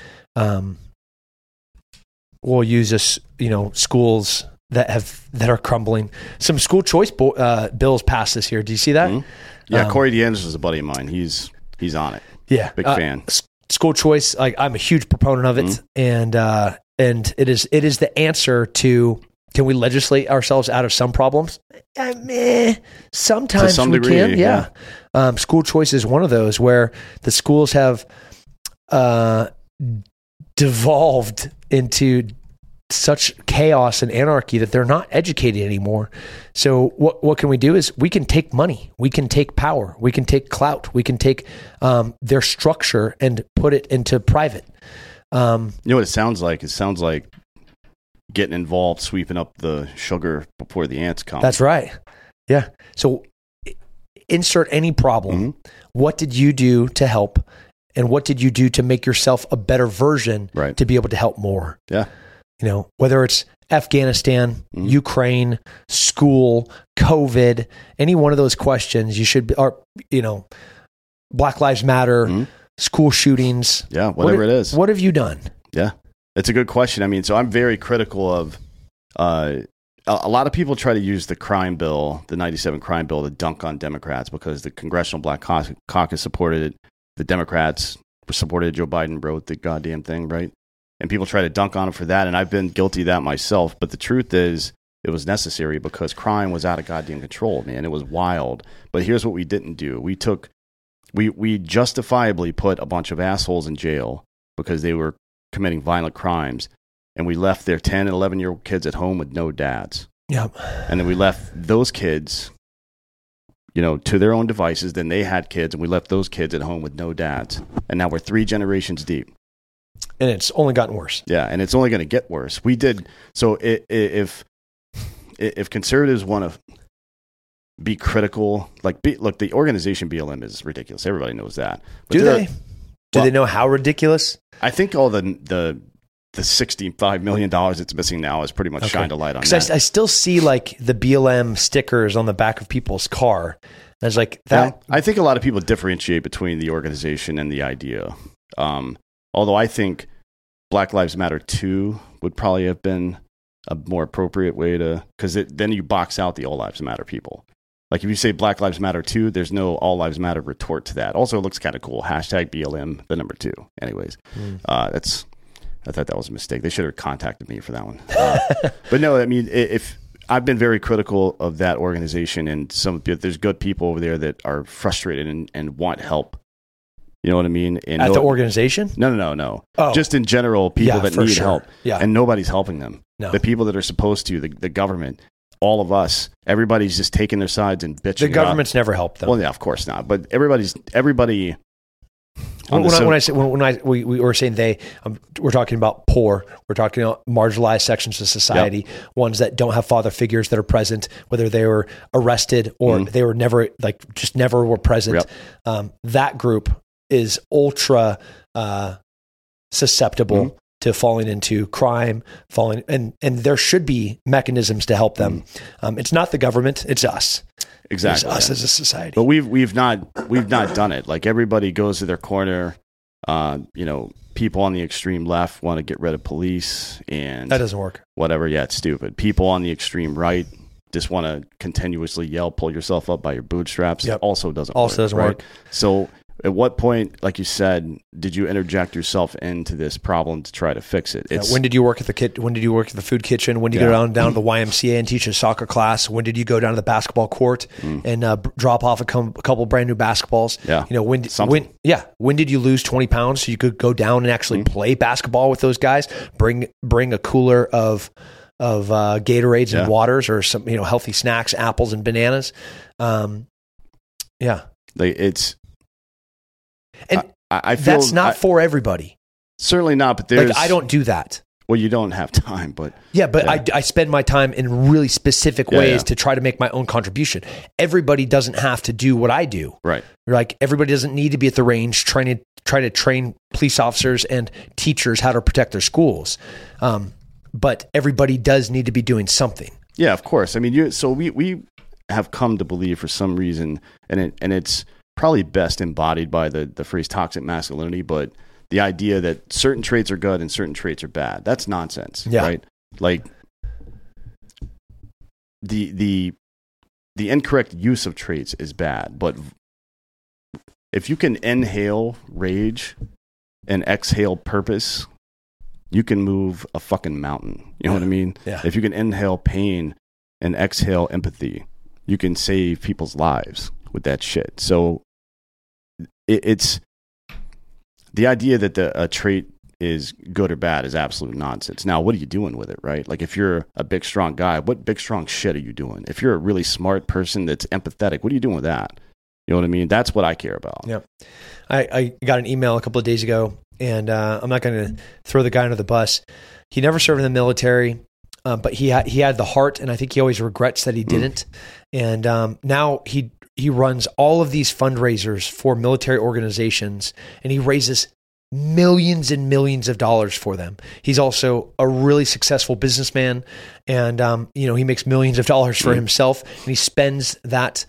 We'll use schools that are crumbling. Some school choice bills passed this year. Do you see that? Mm-hmm. Yeah, Corey DeAnderson is a buddy of mine. He's on it. Yeah, big fan. School choice. I'm a huge proponent of it, and it is the answer to. Can we legislate ourselves out of some problems? Sometimes to some degree, we can. Yeah. School choice is one of those where the schools have devolved into such chaos and anarchy that they're not educated anymore. So what can we do is we can take money, we can take power, we can take clout, we can take their structure and put it into private. You know what it sounds like? It sounds like getting involved, sweeping up the sugar before the ants come. That's right. Yeah. So insert any problem. Mm-hmm. What did you do to help? And what did you do to make yourself a better version to be able to help more? Yeah. Whether it's Afghanistan, Ukraine, school, COVID, any one of those questions, you should be, or, Black Lives Matter, school shootings. Yeah. Whatever it is. What have you done? Yeah. It's a good question. I mean, so I'm very critical of a lot of people try to use the crime bill, the 97 crime bill, to dunk on Democrats because the Congressional Black Caucus supported it. The Democrats supported Joe Biden, wrote the goddamn thing, right? And people try to dunk on him for that. And I've been guilty of that myself. But the truth is it was necessary because crime was out of goddamn control, man. It was wild. But here's what we didn't do. We justifiably put a bunch of assholes in jail because they were committing violent crimes, and we left their 10 and 11-year-old kids at home with no dads. Yep. And then we left those kids, to their own devices. Then they had kids, and we left those kids at home with no dads. And now we're 3 generations deep. And it's only gotten worse. Yeah, and it's only going to get worse. We did so. If conservatives want to be critical, look, the organization BLM is ridiculous. Everybody knows that. But do they? Do they know how ridiculous? I think all the $65 million it's missing now is pretty much shined a light on that. I still see the BLM stickers on the back of people's car. And it's like that. Yeah, I think a lot of people differentiate between the organization and the idea. Although I think Black Lives Matter 2 would probably have been a more appropriate way to, because then you box out the All Lives Matter people. Like if you say Black Lives Matter 2, there's no All Lives Matter retort to that. Also, it looks kind of cool. #BLM, the number 2. Anyways, I thought that was a mistake. They should have contacted me for that one. But no, I mean, if I've been very critical of that organization, and there's good people over there that are frustrated and want help. You know what I mean? And at the organization? No. Oh. Just in general, people that need help. Yeah. And nobody's helping them. No. The people that are supposed to, the government, all of us, everybody's just taking their sides and bitching. The government's never helped them. Well, yeah, of course not. But everybody. When we were saying they, we're talking about poor. We're talking about marginalized sections of society, ones that don't have father figures that are present, whether they were arrested or they were never, just never were present. That group is ultra susceptible to falling into crime, and there should be mechanisms to help them. It's not the government, it's us. Exactly. It's us as a society. But we've not done it. Like, everybody goes to their corner. People on the extreme left want to get rid of police, and that doesn't work. Whatever. Yeah, it's stupid. People on the extreme right just want to continuously yell, pull yourself up by your bootstraps. Yep. Also doesn't work. So at what point, like you said, did you interject yourself into this problem to try to fix it? When did you work at the When did you work at the food kitchen? When did you go down to the YMCA and teach a soccer class? When did you go down to the basketball court and drop off a couple brand new basketballs? Yeah. When did you lose 20 pounds so you could go down and actually play basketball with those guys? Bring a cooler of Gatorades and waters, or some healthy snacks, apples and bananas. I feel that's not for everybody. Certainly not, but there's... I don't do that. Well, you don't have time, but... I spend my time in really specific ways to try to make my own contribution. Everybody doesn't have to do what I do. Right. Like, everybody doesn't need to be at the range trying to train police officers and teachers how to protect their schools. But everybody does need to be doing something. Yeah, of course. I mean, we have come to believe for some reason, and it's probably best embodied by the phrase toxic masculinity, but the idea that certain traits are good and certain traits are bad. That's nonsense, right? Like, the incorrect use of traits is bad, but if you can inhale rage and exhale purpose, you can move a fucking mountain. You know what I mean? Yeah. If you can inhale pain and exhale empathy, you can save people's lives with that shit. So it's the idea that a trait is good or bad is absolute nonsense. Now, what are you doing with it, right? Like, if you're a big, strong guy, what big, strong shit are you doing? If you're a really smart person that's empathetic, what are you doing with that? You know what I mean? That's what I care about. Yep. I got an email a couple of days ago, and I'm not going to throw the guy under the bus. He never served in the military, but he had the heart, and I think he always regrets that he didn't. And now he runs all of these fundraisers for military organizations, and he raises millions and millions of dollars for them. He's also a really successful businessman, and he makes millions of dollars for himself, and he spends that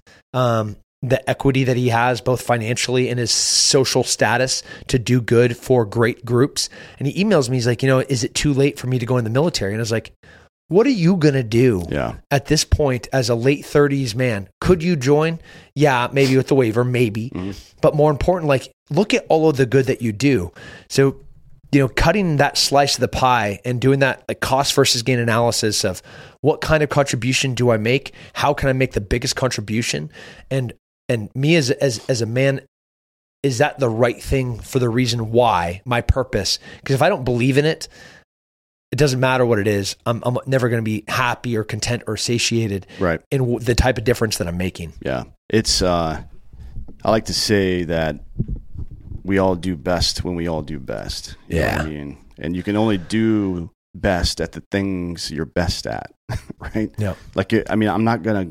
the equity that he has, both financially and his social status, to do good for great groups. And he emails me, he's like, is it too late for me to go in the military? And I was like, what are you going to do at this point as a late 30s man? Could you join? Yeah, maybe with the waiver, maybe. But more important, like, look at all of the good that you do. So, cutting that slice of the pie and doing that, like, cost versus gain analysis of what kind of contribution do I make? How can I make the biggest contribution? And me as a man, is that the right thing for the reason why, my purpose? Because if I don't believe in it, it doesn't matter what it is. I'm never going to be happy or content or satiated in the type of difference that I'm making. Yeah. It's, I like to say that we all do best when we all do best. You know what I mean? And you can only do best at the things you're best at, right? Yeah. Like, I'm not going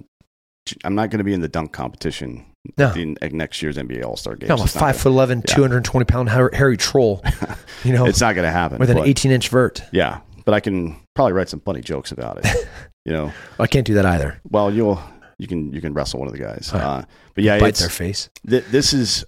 to be in the dunk competition in next year's NBA All-Star game. No, I'm a 5'11", 220-pound hairy troll. It's not going to happen with an 18-inch vert. Yeah, but I can probably write some funny jokes about it. I can't do that either. Well, you can wrestle one of the guys. But yeah, bite their face. This is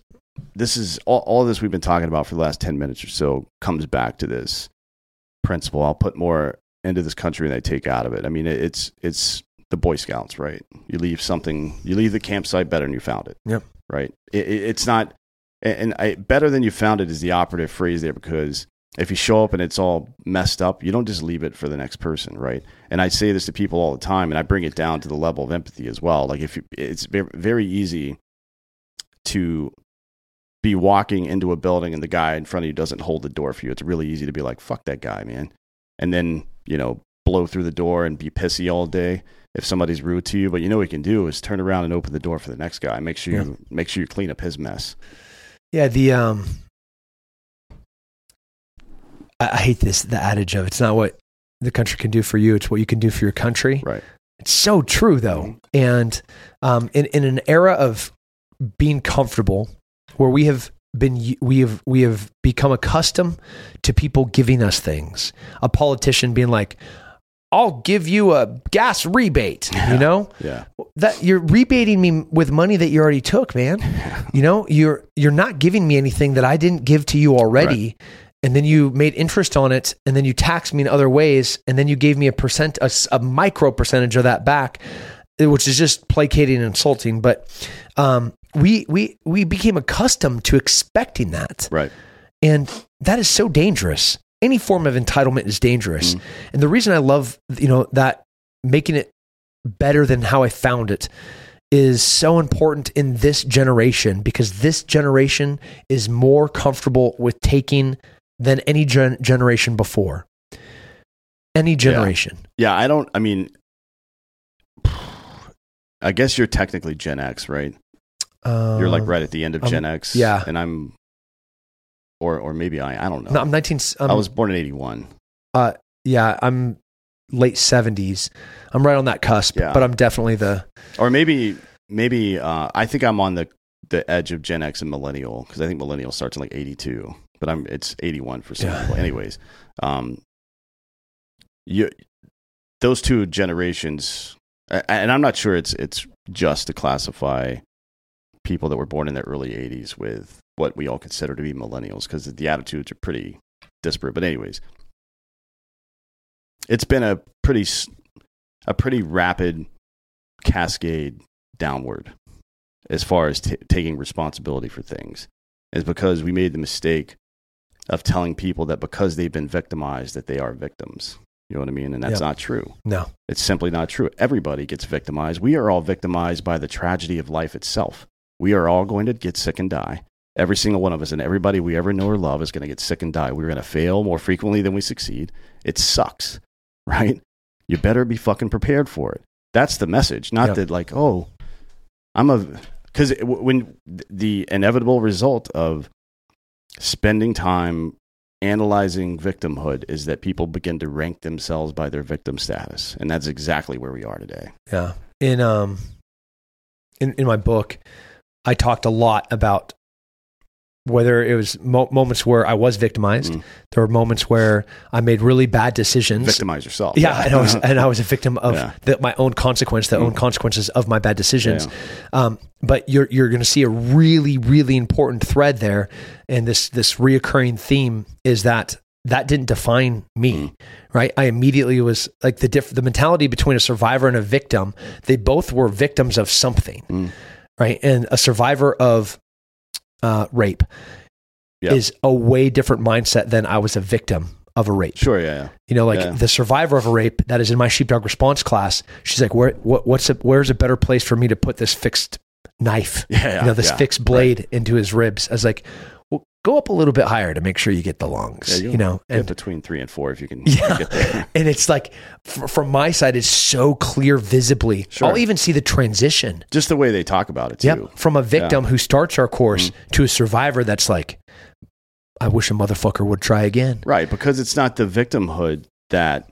all this we've been talking about for the last 10 minutes or so comes back to this principle. I'll put more into this country than I take out of it. I mean, it's the Boy Scouts, right? You leave the campsite better than you found it. Yep. Right. It's not, better than you found it is the operative phrase there, because if you show up and it's all messed up, you don't just leave it for the next person, right? And I say this to people all the time, and I bring it down to the level of empathy as well. Like, it's very easy to be walking into a building and the guy in front of you doesn't hold the door for you. It's really easy to be like, fuck that guy, man. And then, blow through the door and be pissy all day if somebody's rude to you. But what you can do is turn around and open the door for the next guy. Make sure you clean up his mess. Yeah, I hate the adage of, it's not what the country can do for you, it's what you can do for your country. Right. It's so true, though. And in an era of being comfortable, where we have become accustomed to people giving us things. A politician being like, I'll give you a gas rebate, you know? Yeah. That you're rebating me with money that you already took, man. You know, you're not giving me anything that I didn't give to you already. Right. And then you made interest on it, and then you taxed me in other ways, and then you gave me a micro percentage of that back, which is just placating and insulting. But we became accustomed to expecting that. Right. And that is so dangerous. Any form of entitlement is dangerous. And the reason I love, that making it better than how I found it is so important in this generation, because this generation is more comfortable with taking than any generation before. Any generation. Yeah, I guess you're technically Gen X, right? You're like right at the end of Gen X. Yeah. And I'm, or maybe I don't know. No, I'm 19. I was born in 81. Yeah, I'm late 70s. I'm right on that cusp, but I'm definitely or maybe I think I'm on the edge of Gen X and millennial, because I think millennial starts in like 82, but it's 81 for some people. Anyways, those two generations, and I'm not sure it's just to classify people that were born in the early 80s with what we all consider to be millennials, because the attitudes are pretty disparate. But anyways, it's been a pretty rapid cascade downward as far as taking responsibility for things. Is because we made the mistake of telling people that because they've been victimized that they are victims. You know what I mean? And that's not true. No. It's simply not true. Everybody gets victimized. We are all victimized by the tragedy of life itself. We are all going to get sick and die. Every single one of us, and everybody we ever know or love is going to get sick and die. We're going to fail more frequently than we succeed. It sucks, right? You better be fucking prepared for it. That's the message. Not that like, because when the inevitable result of spending time analyzing victimhood is that people begin to rank themselves by their victim status. And that's exactly where we are today. Yeah. In my book, I talked a lot about whether it was moments where I was victimized. There were moments where I made really bad decisions. Victimize yourself. Yeah. And I was a victim of my own consequence, own consequences of my bad decisions. Yeah. But you're going to see a really, really important thread there. And this reoccurring theme is that didn't define me, right? I immediately was like the mentality between a survivor and a victim. They both were victims of something, right? And a survivor of rape is a way different mindset than I was a victim of a rape. Sure, yeah. The survivor of a rape that is in my sheepdog response class, she's like, where's a better place for me to put this fixed knife, fixed blade into his ribs? I was like, well, go up a little bit higher to make sure you get the lungs, and get between 3 and 4 if you can get there. And it's like, from my side, it's so clear visibly. Sure. I'll even see the transition. Just the way they talk about it too. Yep. From a victim who starts our course to a survivor that's like, I wish a motherfucker would try again. Right. Because it's not the victimhood that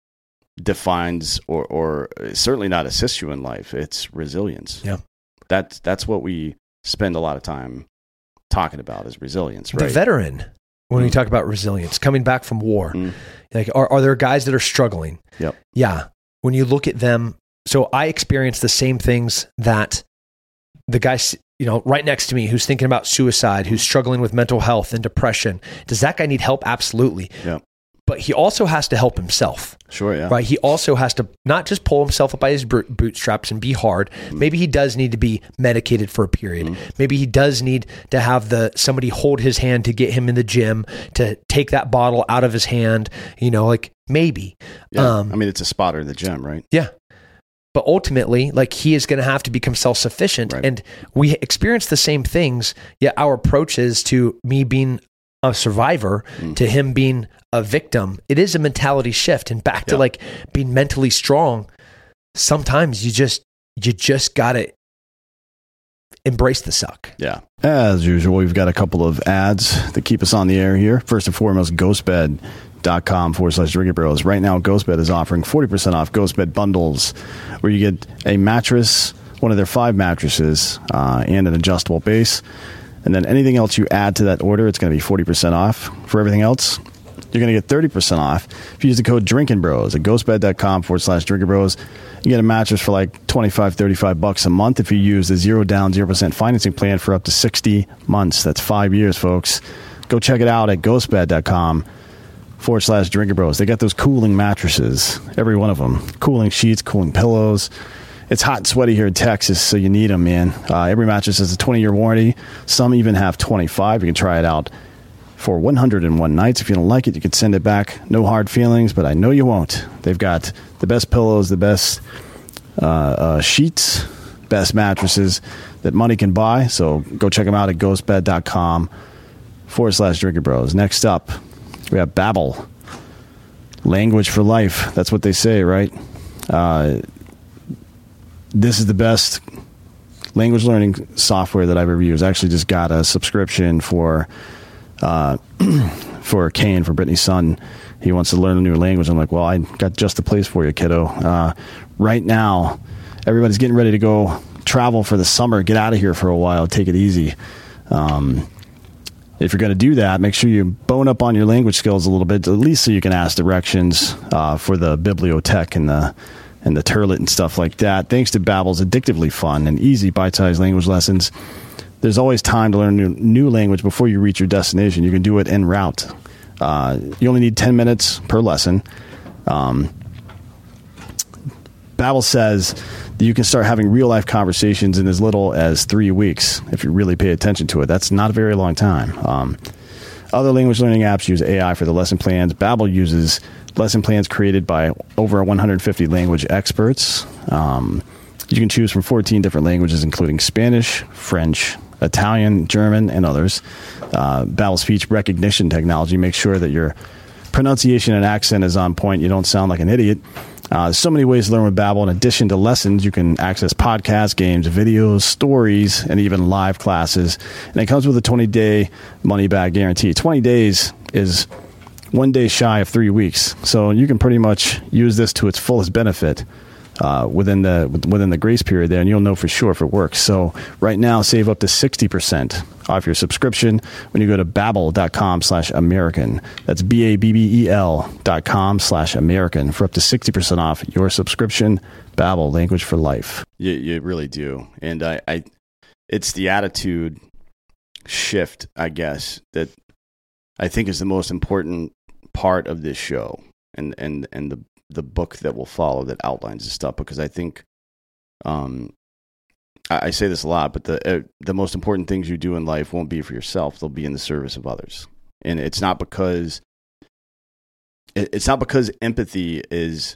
defines or certainly not assists you in life. It's resilience. Yeah. That's what we spend a lot of time talking about, is resilience, right? The veteran, when we talk about resilience, coming back from war, like are there guys that are struggling? Yep. Yeah. When you look at them, so I experience the same things that the guy, right next to me who's thinking about suicide, who's struggling with mental health and depression. Does that guy need help? Absolutely. Yeah. But he also has to help himself. Sure, yeah. Right? He also has to not just pull himself up by his bootstraps and be hard. Maybe he does need to be medicated for a period. Maybe he does need to have somebody hold his hand to get him in the gym, to take that bottle out of his hand, maybe. Yeah. It's a spotter in the gym, right? Yeah. But ultimately, he is going to have to become self-sufficient. Right. And we experience the same things, yet our approach is to me being a survivor to him being a victim. It is a mentality shift, and back to being mentally strong. Sometimes you just got to embrace the suck. Yeah. As usual, we've got a couple of ads that keep us on the air here. First and foremost, ghostbed.com/Drinking Bros. Right now, Ghostbed is offering 40% off Ghostbed bundles, where you get a mattress, one of their 5 mattresses, and an adjustable base. And then anything else you add to that order, it's going to be 40% off. For everything else, you're going to get 30% off if you use the code Drinking Bros at ghostbed.com/Drinking Bros. You get a mattress for like $25, $35 a month if you use the 0 down, 0% financing plan for up to 60 months. That's 5 years, folks. Go check it out at ghostbed.com/Drinking Bros. They got those cooling mattresses, every one of them. Cooling sheets, cooling pillows. It's hot and sweaty here in Texas, so you need them, man. Every mattress has a 20-year warranty. Some even have 25. You can try it out for 101 nights. If you don't like it, you can send it back. No hard feelings, but I know you won't. They've got the best pillows, the best sheets, best mattresses that money can buy. So go check them out at ghostbed.com/Drinking Bros. Next up, we have Babbel. Language for life. That's what they say, right? This is the best language learning software that I've ever used. I actually just got a subscription for Kane, for Brittany's son. He wants to learn a new language. I'm like, well, I got just the place for you, kiddo. Right now, everybody's getting ready to go travel for the summer. Get out of here for a while. Take it easy. If you're going to do that, make sure you bone up on your language skills a little bit, at least so you can ask directions for the bibliotech and the turlet and stuff like that. Thanks to Babbel's addictively fun and easy bite-sized language lessons, there's always time to learn a new language before you reach your destination. You can do it en route. You only need 10 minutes per lesson. Babbel says that you can start having real-life conversations in as little as 3 weeks if you really pay attention to it. That's not a very long time. Other language learning apps use AI for the lesson plans. Babbel uses lesson plans created by over 150 language experts. You can choose from 14 different languages, including Spanish, French, Italian, German, and others. Babbel's speech recognition technology makes sure that your pronunciation and accent is on point. You don't sound like an idiot. So many ways to learn with Babbel. In addition to lessons, you can access podcasts, games, videos, stories, and even live classes. And it comes with a 20-day money-back guarantee. 20 days is 1 day shy of 3 weeks. So you can pretty much use this to its fullest benefit within the grace period there, and you'll know for sure if it works. So right now, save up to 60% off your subscription when you go to babbel.com/American. That's BABBEL.com/American for up to 60% off your subscription. Babbel, language for life. You really do. And I it's the attitude shift, I guess, that I think is the most important part of this show and the book that will follow that outlines this stuff, because I think I say this a lot, but the most important things you do in life won't be for yourself. They'll be in the service of others. And it's not because empathy is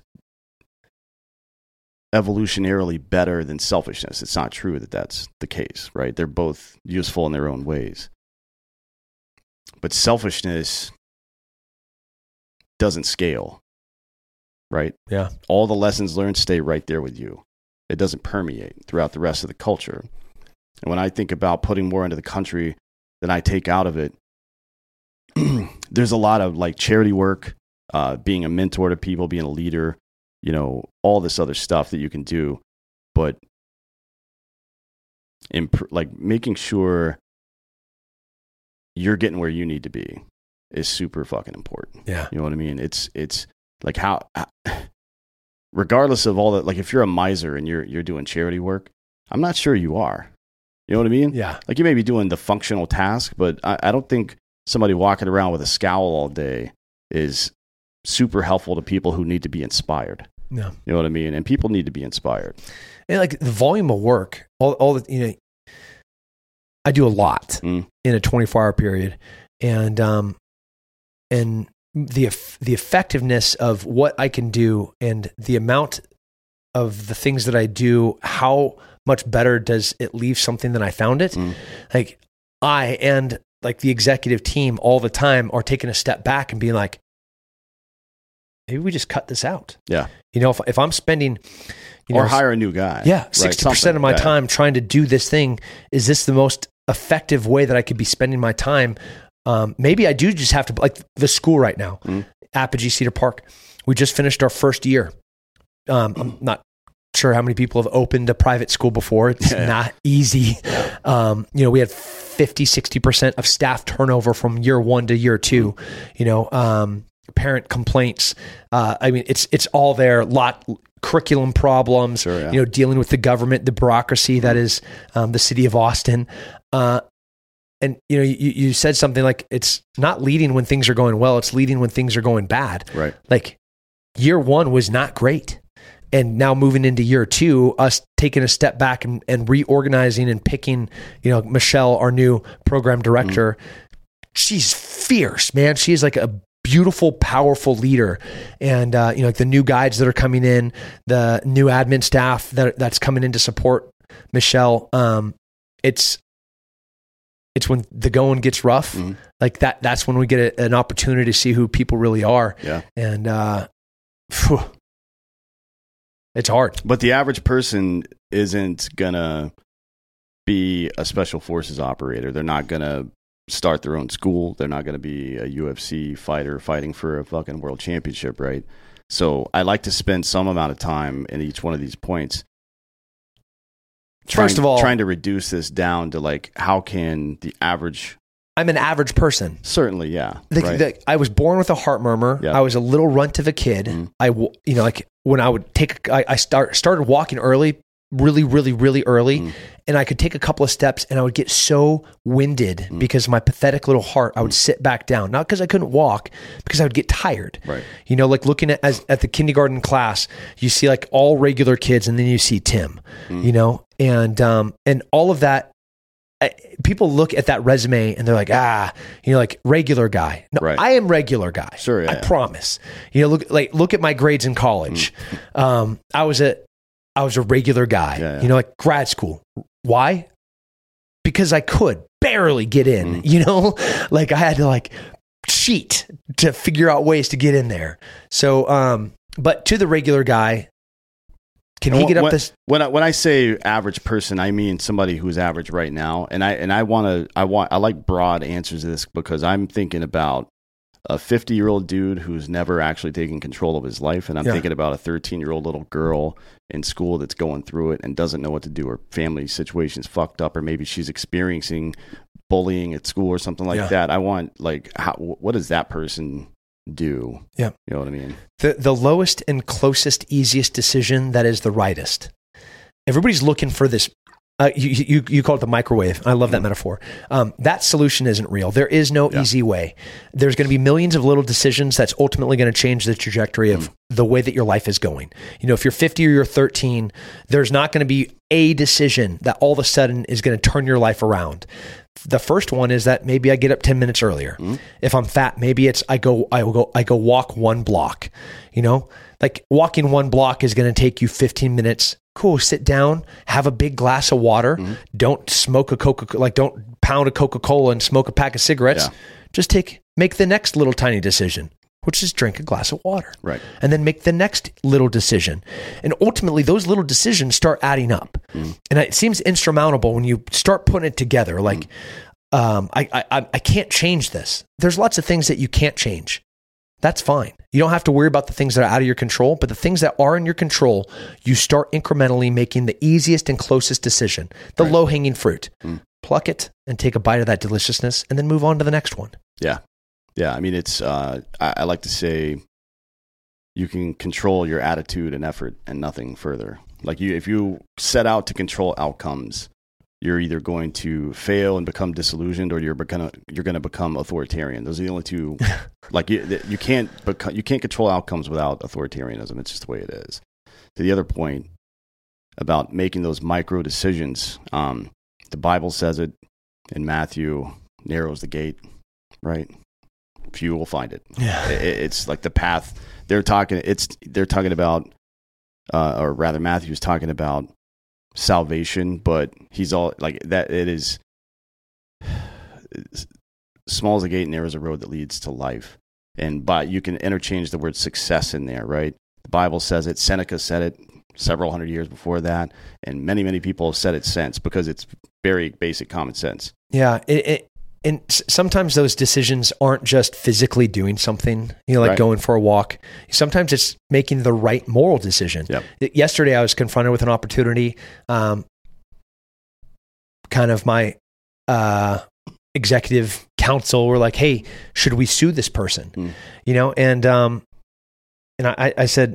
evolutionarily better than selfishness. It's not true that that's the case, right? They're both useful in their own ways. But selfishness doesn't scale, right? Yeah. All the lessons learned stay right there with you. It doesn't permeate throughout the rest of the culture. And when I think about putting more into the country than I take out of it, there's a lot of like charity work, being a mentor to people, being a leader, all this other stuff that you can do. But like making sure you're getting where you need to be is super fucking important. Yeah. You know what I mean? It's like how regardless of all that, like if you're a miser and you're doing charity work, I'm not sure you are. You know what I mean? Yeah. Like you may be doing the functional task, but I don't think somebody walking around with a scowl all day is super helpful to people who need to be inspired. Yeah. You know what I mean? And people need to be inspired. And like the volume of work, all the, I do a lot in a 24-hour period, and the effectiveness of what I can do and the amount of the things that I do, how much better does it leave something than I found it? Like I and like the executive team all the time are taking a step back and being like, maybe we just cut this out. Yeah. If I'm spending, or hire a new guy. Yeah. 60% of my time trying to do this thing. Is this the most effective way that I could be spending my time? Maybe I do just have to, like the school right now, Apogee Cedar Park. We just finished our first year. I'm not sure how many people have opened a private school before. It's not easy. We had 50-60% of staff turnover from year 1 to year 2. Parent complaints. It's all there. Curriculum problems. Sure, dealing with the government, the bureaucracy that is the city of Austin. And you said something like, it's not leading when things are going well, it's leading when things are going bad. Right. Like year 1 was not great. And now moving into year 2, us taking a step back and reorganizing and picking, Michelle, our new program director, she's fierce, man. She's like a beautiful, powerful leader. And, like the new guides that are coming in, the new admin staff that's coming in to support Michelle. It's when the going gets rough, like that's when we get an opportunity to see who people really are. Yeah. And, it's hard. But the average person isn't going to be a special forces operator. They're not going to start their own school. They're not going to be a UFC fighter fighting for a fucking world championship, right? So I like to spend some amount of time in each one of these points. First of all, trying to reduce this down to like, how can the average... I'm an average person. Certainly, yeah. I was born with a heart murmur. Yeah. I was a little runt of a kid. When I would I started walking early, really, really, really early, and I could take a couple of steps and I would get so winded because of my pathetic little heart. I would sit back down, not because I couldn't walk, because I would get tired. Right. Like looking at the kindergarten class, you see like all regular kids, and then you see Tim. And all of that. People look at that resume and they're like, like regular guy. No, right. I am regular guy. Sure, yeah, I promise. Look at my grades in college. I was a regular guy. Like grad school. Why? Because I could barely get in. Like I had to cheat to figure out ways to get in there. So, but to the regular guy. Can he get up this? When I say average person, I mean somebody who's average right now. And I like broad answers to this, because I'm thinking about a 50-year-old dude who's never actually taken control of his life. And I'm thinking about a 13-year-old little girl in school that's going through it and doesn't know what to do. Her family situation's fucked up, or maybe she's experiencing bullying at school or something like that. I want what does that person do? Yeah. You know what I mean? The lowest and closest, easiest decision that is the rightest. Everybody's looking for this. You call it the microwave. I love that metaphor. That solution isn't real. There is no easy way. There's going to be millions of little decisions that's ultimately going to change the trajectory of the way that your life is going. If you're 50 or you're 13, there's not going to be a decision that all of a sudden is going to turn your life around. The first one is that maybe I get up 10 minutes earlier. If I'm fat, maybe it's I go walk 1 block. Like walking 1 block is going to take you 15 minutes. Cool. Sit down, have a big glass of water. Don't smoke don't pound a Coca-Cola and smoke a pack of cigarettes. Yeah. Just make the next little tiny decision, which is drink a glass of water. Right. And then make the next little decision. And ultimately those little decisions start adding up. And it seems insurmountable when you start putting it together. Like, I can't change this. There's lots of things that you can't change. That's fine. You don't have to worry about the things that are out of your control, but the things that are in your control, you start incrementally making the easiest and closest decision, the low-hanging fruit. Pluck it and take a bite of that deliciousness, and then move on to the next one. Yeah. Yeah. I mean, it's, I like to say you can control your attitude and effort and nothing further. Like if you set out to control outcomes, you're either going to fail and become disillusioned, or you're going to become authoritarian. Those are the only two. Like you can't control outcomes without authoritarianism. It's just the way it is. To the other point about making those micro decisions, the Bible says it in Matthew, narrow's the gate, right? Few will find it. Yeah. It's like the path they're talking about, or rather Matthew's talking about salvation, but he's all like that. It is small as a gate and narrow as a road that leads to life. And you can interchange the word success in there, right? The Bible says it. Seneca said it several hundred years before that, and many people have said it since, because it's very basic common sense. Yeah. and sometimes those decisions aren't just physically doing something, like going for a walk. Sometimes it's making the right moral decision. Yep. Yesterday, I was confronted with an opportunity. Kind of my executive council were like, "Hey, should we sue this person?" And I said,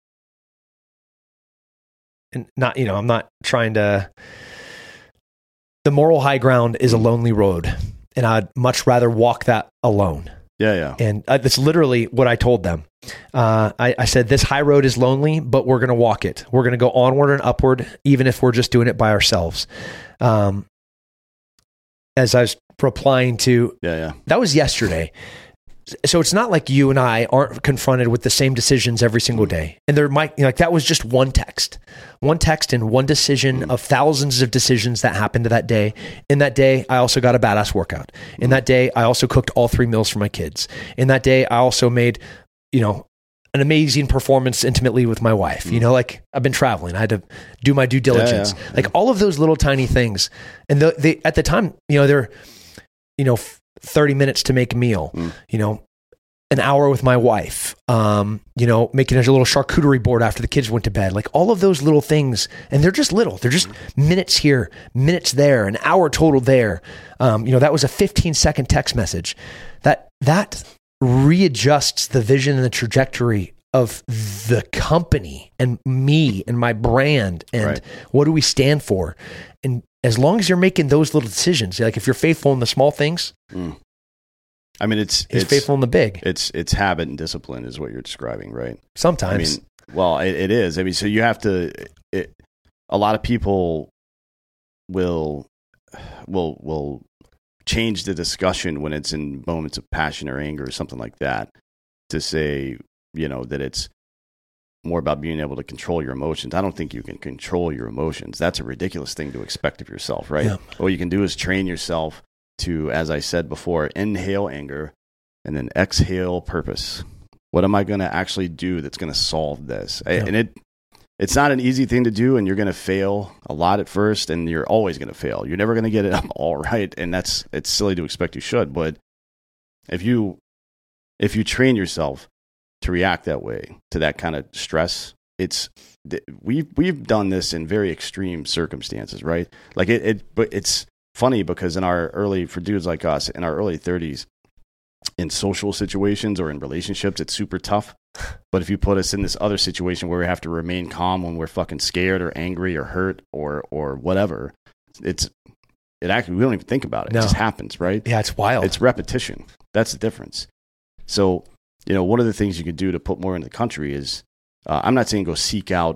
and not, I'm not trying to. The moral high ground is a lonely road, and I'd much rather walk that alone. Yeah. And that's literally what I told them. I said, this high road is lonely, but we're going to walk it. We're going to go onward and upward, even if we're just doing it by ourselves. As I was replying to, that was yesterday. So it's not like you and I aren't confronted with the same decisions every single day. And there might, that was just one text and one decision of thousands of decisions that happened to that day. In that day, I also got a badass workout. In that day, I also cooked all 3 meals for my kids. In that day, I also made, an amazing performance intimately with my wife. I've been traveling. I had to do my due diligence. All of those little tiny things. And they at the time, they're, 30 minutes to make a meal, an hour with my wife, making a little charcuterie board after the kids went to bed, all of those little things. And they're just little, they're just minutes here, minutes there, an hour total there. That was a 15-second text message that readjusts the vision and the trajectory of the company and me and my brand and what do we stand for. And as long as you're making those little decisions, if you're faithful in the small things, I mean, it's faithful in the big. It's habit and discipline is what you're describing, right? Sometimes. It is. So you have to. A lot of people will change the discussion when it's in moments of passion or anger or something like that to say, that it's more about being able to control your emotions. I don't think you can control your emotions. That's a ridiculous thing to expect of yourself, right? Yeah. What you can do is train yourself to, as I said before, inhale anger and then exhale purpose. What am I going to actually do that's going to solve this? Yeah. And it's not an easy thing to do, and you're going to fail a lot at first, and you're always going to fail. You're never going to get it all right, and it's silly to expect you should. But if you train yourself to react that way to that kind of stress, we've done this in very extreme circumstances, right? But it's funny because for dudes like us in our early 30s, in social situations or in relationships, it's super tough. But if you put us in this other situation where we have to remain calm when we're fucking scared or angry or hurt or whatever, we don't even think about it. No. It just happens, right? Yeah, it's wild. It's repetition. That's the difference. So, one of the things you could do to put more into the country is, I'm not saying go seek out,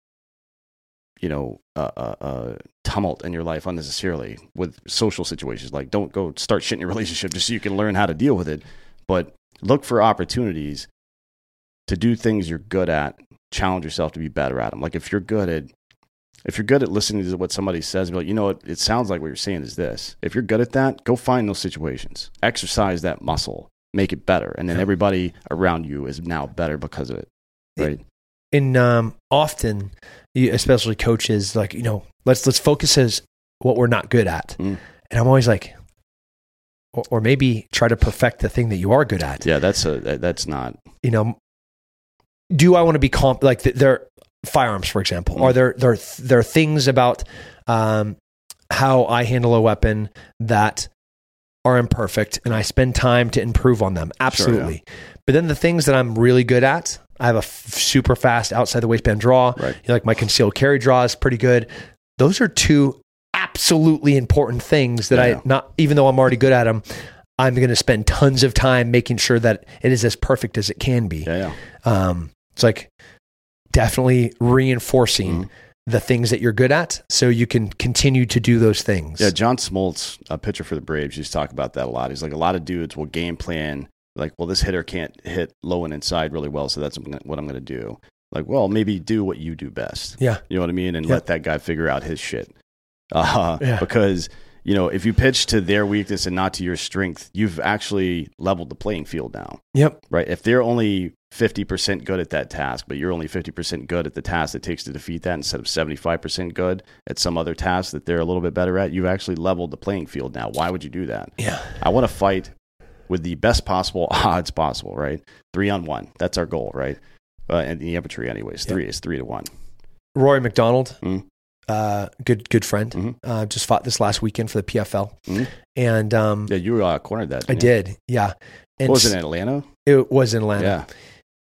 tumult in your life unnecessarily with social situations. Don't go start shit in your relationship just so you can learn how to deal with it. But look for opportunities to do things you're good at, challenge yourself to be better at them. If you're good at listening to what somebody says, be like, it sounds like what you're saying is this. If you're good at that, go find those situations, exercise that muscle, make it better. And then everybody around you is now better because of it. Right. And often, especially coaches, let's focus as what we're not good at. And I'm always like, or maybe try to perfect the thing that you are good at. Yeah, that's not. Do I want to be there? Firearms, for example, are there are things about how I handle a weapon that are imperfect, and I spend time to improve on them. Absolutely. Sure, yeah. But then the things that I'm really good at, I have a super fast outside the waistband draw. Right. My concealed carry draw is pretty good. Those are 2 absolutely important things that even though I'm already good at them, I'm going to spend tons of time making sure that it is as perfect as it can be. It's definitely reinforcing the things that you're good at so you can continue to do those things. Yeah, John Smoltz, a pitcher for the Braves, used to talk about that a lot. He's like, a lot of dudes will game plan, this hitter can't hit low and inside really well, so that's what I'm going to do. Maybe do what you do best. Yeah. You know what I mean? And let that guy figure out his shit. Because you know, if you pitch to their weakness and not to your strength, you've actually leveled the playing field now. Yep. Right. If they're only 50% good at that task, but you're only 50% good at the task it takes to defeat that instead of 75% good at some other task that they're a little bit better at, you've actually leveled the playing field now. Why would you do that? Yeah. I want to fight with the best possible odds possible, right? 3-on-1. That's our goal, right? In the infantry anyways. 3-to-1. Rory McDonald, good friend, just fought this last weekend for the PFL. And yeah, you cornered that. I did, yeah. And was it in Atlanta? It was in Atlanta. Yeah.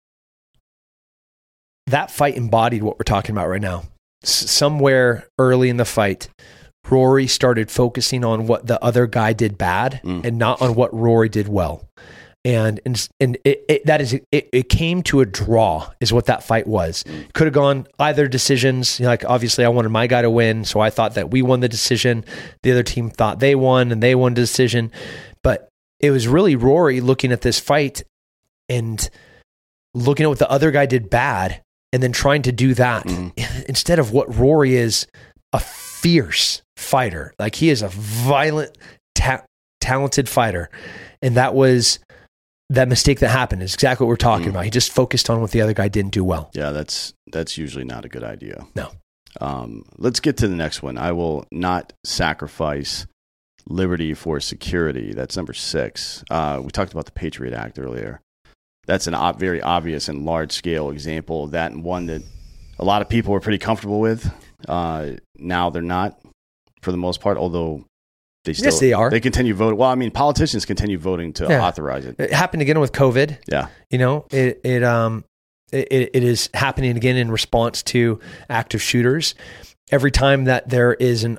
That fight embodied what we're talking about right now. Somewhere early in the fight, Rory started focusing on what the other guy did bad and not on what Rory did well. And it came to a draw is what that fight was. Could have gone either decisions. You know, like obviously I wanted my guy to win, so I thought that we won the decision. The other team thought they won and they won the decision. But it was really Rory looking at this fight and looking at what the other guy did bad and then trying to do that instead of what Rory is, a fierce fighter. Like he is a violent, talented fighter. And that was that mistake that happened is exactly what we're talking about. He just focused on what the other guy didn't do well. Yeah, that's usually not a good idea. No. Let's get to the next one. I will not sacrifice liberty for security. That's number 6. We talked about the Patriot Act earlier. That's a very obvious and large-scale example of that, and one that a lot of people were pretty comfortable with. Now they're not, for the most part, although yes, they are. They continue voting. Well, I mean, politicians continue voting to authorize it. It happened again with COVID. Yeah. You know, it is happening again in response to active shooters. Every time that there is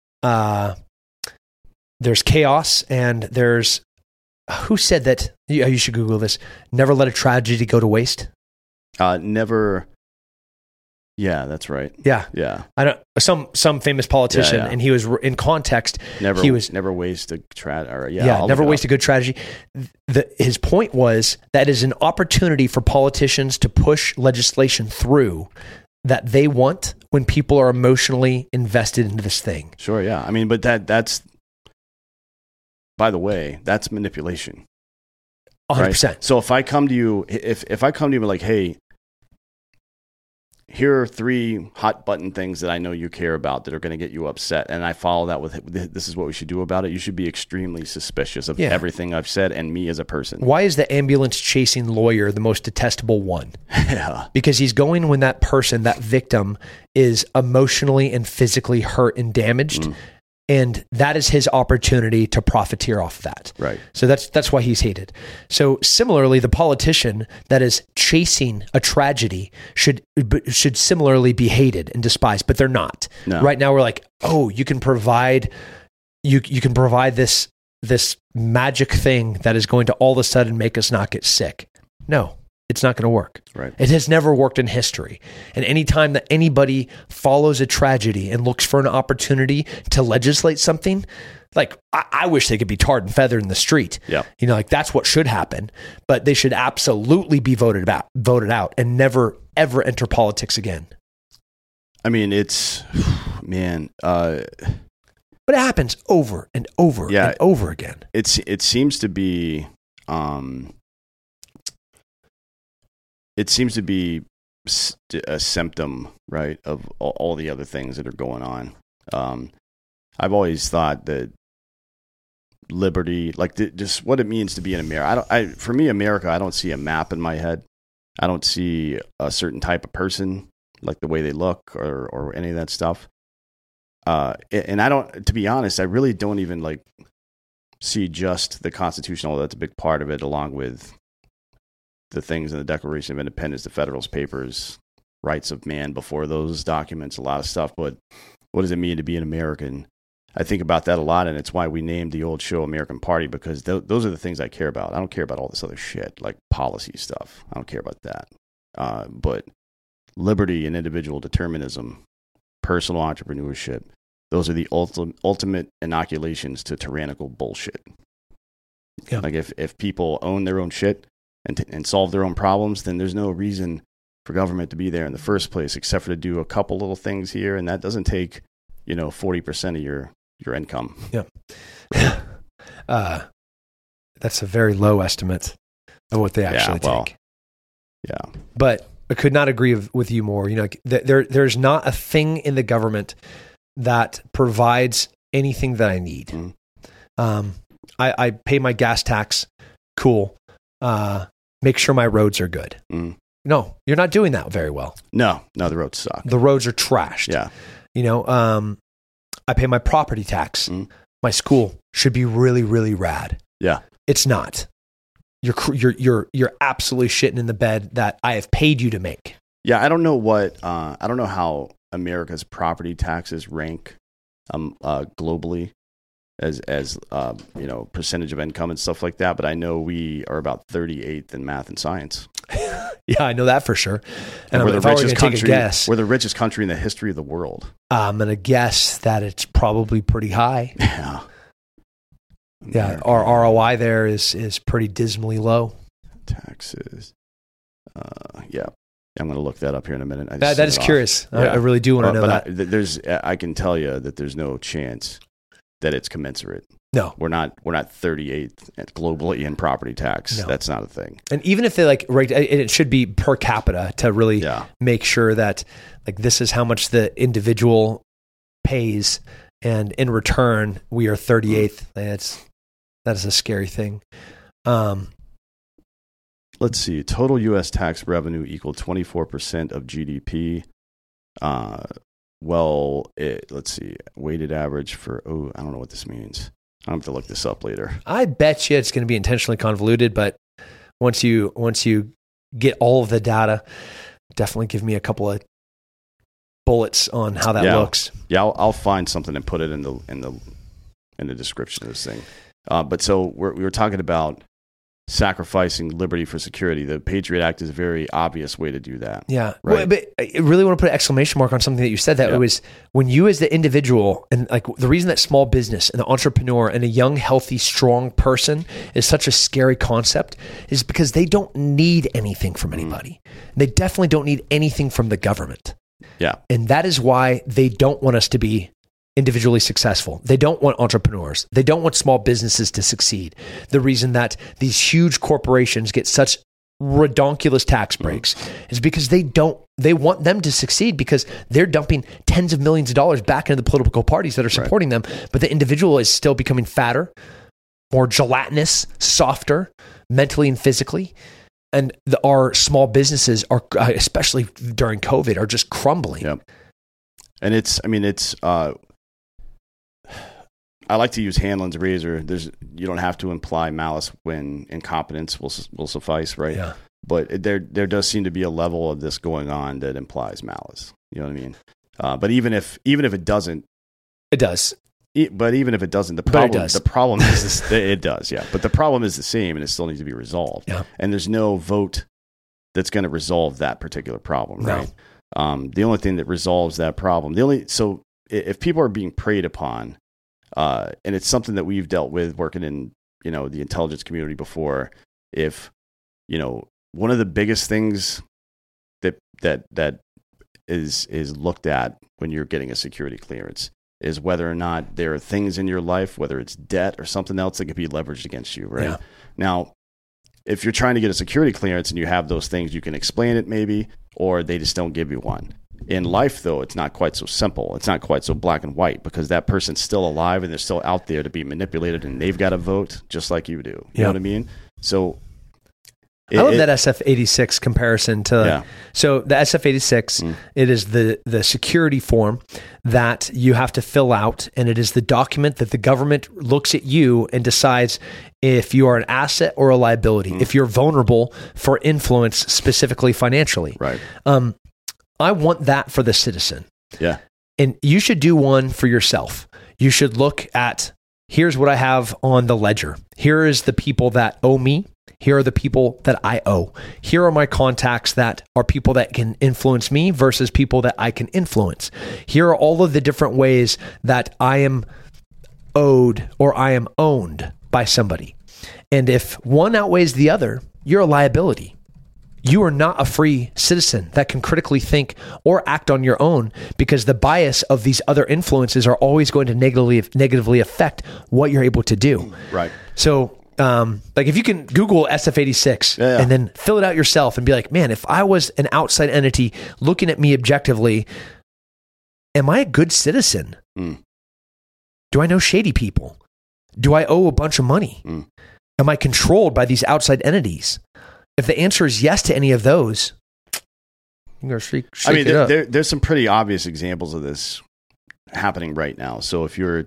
there's chaos and there's, who said that? You should Google this. Never let a tragedy go to waste. Never. Yeah, that's right. Yeah. Yeah. I don't some famous politician, and he was in context. Never waste a tragedy. Never waste a good tragedy. His point was that is an opportunity for politicians to push legislation through that they want when people are emotionally invested into this thing. Sure. Yeah. I mean, but that's, by the way, that's manipulation. 100%. Right? So if I come to you, if I come to you like, hey, here are 3 hot button things that I know you care about that are going to get you upset, and I follow that with, this is what we should do about it, you should be extremely suspicious of everything I've said and me as a person. Why is the ambulance chasing lawyer the most detestable one? Yeah. Because he's going when that person, that victim, is emotionally and physically hurt and damaged. And that is his opportunity to profiteer off of that. Right. So that's why he's hated. So similarly, the politician that is chasing a tragedy should similarly be hated and despised, but they're not. No. Right now, we're like, oh, you can provide this magic thing that is going to all of a sudden make us not get sick. No. It's not going to work. Right. It has never worked in history. And anytime that anybody follows a tragedy and looks for an opportunity to legislate something, like I wish they could be tarred and feathered in the street. Yeah. You know, like that's what should happen. But they should absolutely be voted out and never, ever enter politics again. I mean, it's, man. But it happens over and over and over again. It seems to be... It seems to be a symptom, right, of all the other things that are going on. I've always thought that liberty, like just what it means to be in America. For me, America, I don't see a map in my head. I don't see a certain type of person, like the way they look or any of that stuff. And I don't, to be honest, I really don't even like see just the Constitution, although that's a big part of it, along with the things in the Declaration of Independence, the Federalist Papers, rights of man before those documents, a lot of stuff. But what does it mean to be an American? I think about that a lot, and it's why we named the old show American Party, because those are the things I care about. I don't care about all this other shit, like policy stuff. I don't care about that. But liberty and individual determinism, personal entrepreneurship, those are the ultimate inoculations to tyrannical bullshit. Yeah. Like if people own their own shit, and solve their own problems, then there's no reason for government to be there in the first place, except for to do a couple little things here, and that doesn't take, 40% of your your income. Yeah. That's a very low estimate of what they actually take. Yeah. But I could not agree with you more. You know, there's not a thing in the government that provides anything that I need. I pay my gas tax. Cool. Make sure my roads are good. No, you're not doing that very well. No, the roads suck. The roads are trashed. Yeah. You know, I pay my property tax. My school should be really, really rad. Yeah. It's not. You're absolutely shitting in the bed that I have paid you to make. Yeah, I don't know how America's property taxes rank globally as you know, percentage of income and stuff like that, but I know we are about 38th in math and science. Yeah, I know that for sure. And we're the richest country. Take a guess, we're the richest country in the history of the world. I'm going to guess that it's probably pretty high. Yeah. Yeah, our ROI there is pretty dismally low. Taxes. Yeah. I'm going to look that up here in a minute. That is curious. Yeah. I really do want to know that. I can tell you that there's no chance that it's commensurate. No, we're not 38th globally in property tax. No. That's not a thing. And even if they it should be per capita to really make sure that this is how much the individual pays, and in return we are 38th. That is a scary thing. Let's see. Total U.S. tax revenue equaled 24% of GDP. Let's see. Weighted average for, I don't know what this means. I'll have to look this up later. I bet you it's going to be intentionally convoluted, but once you get all of the data, definitely give me a couple of bullets on how that looks. Yeah, I'll find something and put it in the description of this thing. But so we were talking about sacrificing liberty for security. The Patriot Act is a very obvious way to do that. Yeah. Right? But I really want to put an exclamation mark on something that you said, that it was when you as the individual, and the reason that small business and the entrepreneur and a young, healthy, strong person is such a scary concept is because they don't need anything from anybody. They definitely don't need anything from the government. Yeah. And that is why they don't want us to be individually successful. They don't want entrepreneurs. They don't want small businesses to succeed. The reason that these huge corporations get such redonkulous tax breaks is because they want them to succeed, because they're dumping tens of millions of dollars back into the political parties that are supporting them. But the individual is still becoming fatter, more gelatinous, softer, mentally and physically. And our small businesses are, especially during COVID, are just crumbling. Yep. And I like to use Hanlon's razor. You don't have to imply malice when incompetence will suffice, right? Yeah. But there does seem to be a level of this going on that implies malice. You know what I mean? But even if it doesn't, it does. But even if it doesn't, the problem is this, it does, yeah. But the problem is the same, and it still needs to be resolved. Yeah. And there's no vote that's going to resolve that particular problem, right? The only thing that resolves that problem, so if people are being preyed upon. And it's something that we've dealt with working in, the intelligence community before. If, one of the biggest things that is looked at when you're getting a security clearance is whether or not there are things in your life, whether it's debt or something else that could be leveraged against you, right? Yeah. Now, if you're trying to get a security clearance and you have those things, you can explain it maybe, or they just don't give you one. In life, though, it's not quite so simple. It's not quite so black and white, because that person's still alive and they're still out there to be manipulated, and they've got to vote just like you do. You know what I mean? So I love that SF-86 comparison to. So the SF-86, it is the security form that you have to fill out, and it is the document that the government looks at you and decides if you are an asset or a liability, if you're vulnerable for influence, specifically financially. Right. I want that for the citizen. Yeah. And you should do one for yourself. You should look at, here's what I have on the ledger. Here is the people that owe me. Here are the people that I owe. Here are my contacts that are people that can influence me versus people that I can influence. Here are all of the different ways that I am owed or I am owned by somebody. And if one outweighs the other, you're a liability. you are not a free citizen that can critically think or act on your own, because the bias of these other influences are always going to negatively affect what you're able to do. Right. So, like if you can Google SF86 and then fill it out yourself and be like, man, if I was an outside entity looking at me objectively, am I a good citizen? Do I know shady people? Do I owe a bunch of money? Am I controlled by these outside entities? If the answer is yes to any of those, you're going to shake it up. There's some pretty obvious examples of this happening right now. So if you're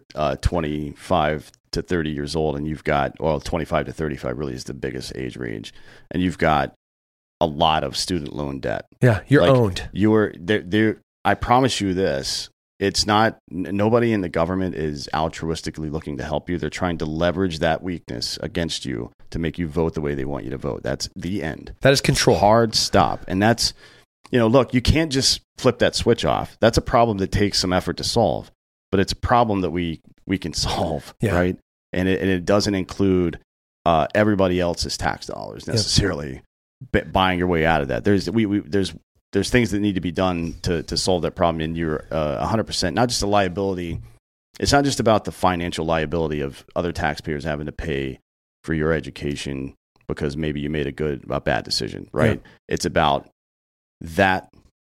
25 to 30 years old and you've got, 25 to 35 really is the biggest age range, and you've got a lot of student loan debt. Yeah, you're owned. You're there. I promise you this. It's not, nobody in the government is altruistically looking to help you. They're trying to leverage that weakness against you to make you vote the way they want you to vote. That's the end. That is control. Hard stop. And that's, look, you can't just flip that switch off. That's a problem that takes some effort to solve, but it's a problem that we can solve, right? And it doesn't include everybody else's tax dollars necessarily buying your way out of that. There's things that need to be done to solve that problem, and you're 100%, not just a liability. It's not just about the financial liability of other taxpayers having to pay for your education because maybe you made a bad decision, right? Yeah. It's about that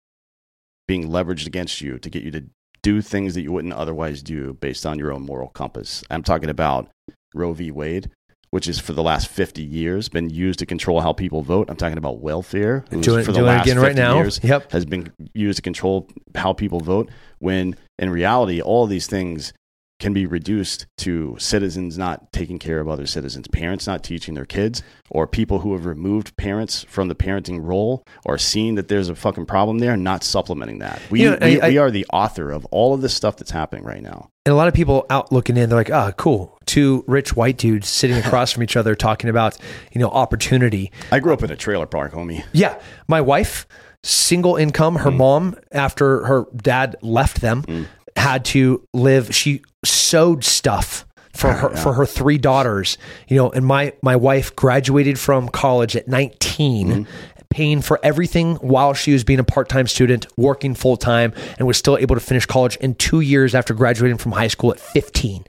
being leveraged against you to get you to do things that you wouldn't otherwise do based on your own moral compass. I'm talking about Roe v. Wade, which is for the last 50 years been used to control how people vote. I'm talking about welfare, for the last 50 years has been used to control how people vote, when in reality, all of these things can be reduced to citizens not taking care of other citizens, parents not teaching their kids, or people who have removed parents from the parenting role or seeing that there's a fucking problem there and not supplementing that. We are the author of all of this stuff that's happening right now. And a lot of people out looking in, they're like, cool. Two rich white dudes sitting across from each other talking about, opportunity. I grew up in a trailer park, homie. Yeah. My wife, single income, her mom, after her dad left them, had to live. She sewed stuff for her three daughters, and my wife graduated from college at 19, paying for everything while she was being a part-time student, working full-time, and was still able to finish college in 2 years after graduating from high school at 15.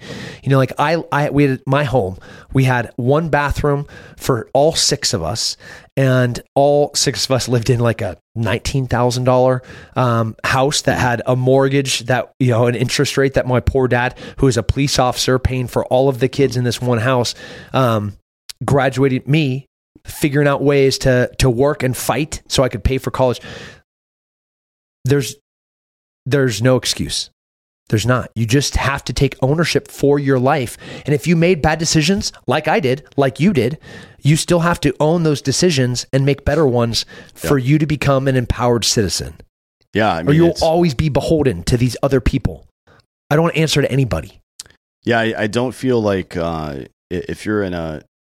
We had my home, we had one bathroom for all six of us, and all six of us lived in like a $19,000 house that had a mortgage that, an interest rate that my poor dad, who is a police officer paying for all of the kids in this one house, graduated me, figuring out ways to work and fight so I could pay for college. There's no excuse. There's not. You just have to take ownership for your life. And if you made bad decisions, like I did, like you did, you still have to own those decisions and make better ones for you to become an empowered citizen. Yeah. Or you'll always be beholden to these other people. I don't want to answer to anybody. Yeah. I don't feel like if you're in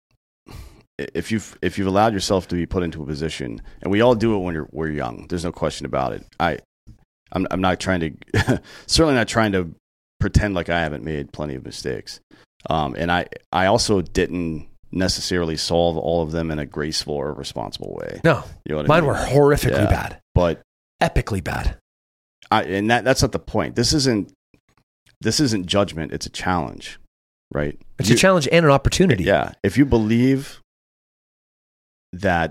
if you've allowed yourself to be put into a position, and we all do it when we're young, there's no question about it. I'm not trying to, certainly not trying to pretend like I haven't made plenty of mistakes. And I also didn't necessarily solve all of them in a graceful or responsible way. No, mine were horrifically bad, but epically bad. And that's not the point. This isn't judgment. It's a challenge, right? It's a challenge and an opportunity. Yeah. If you believe in that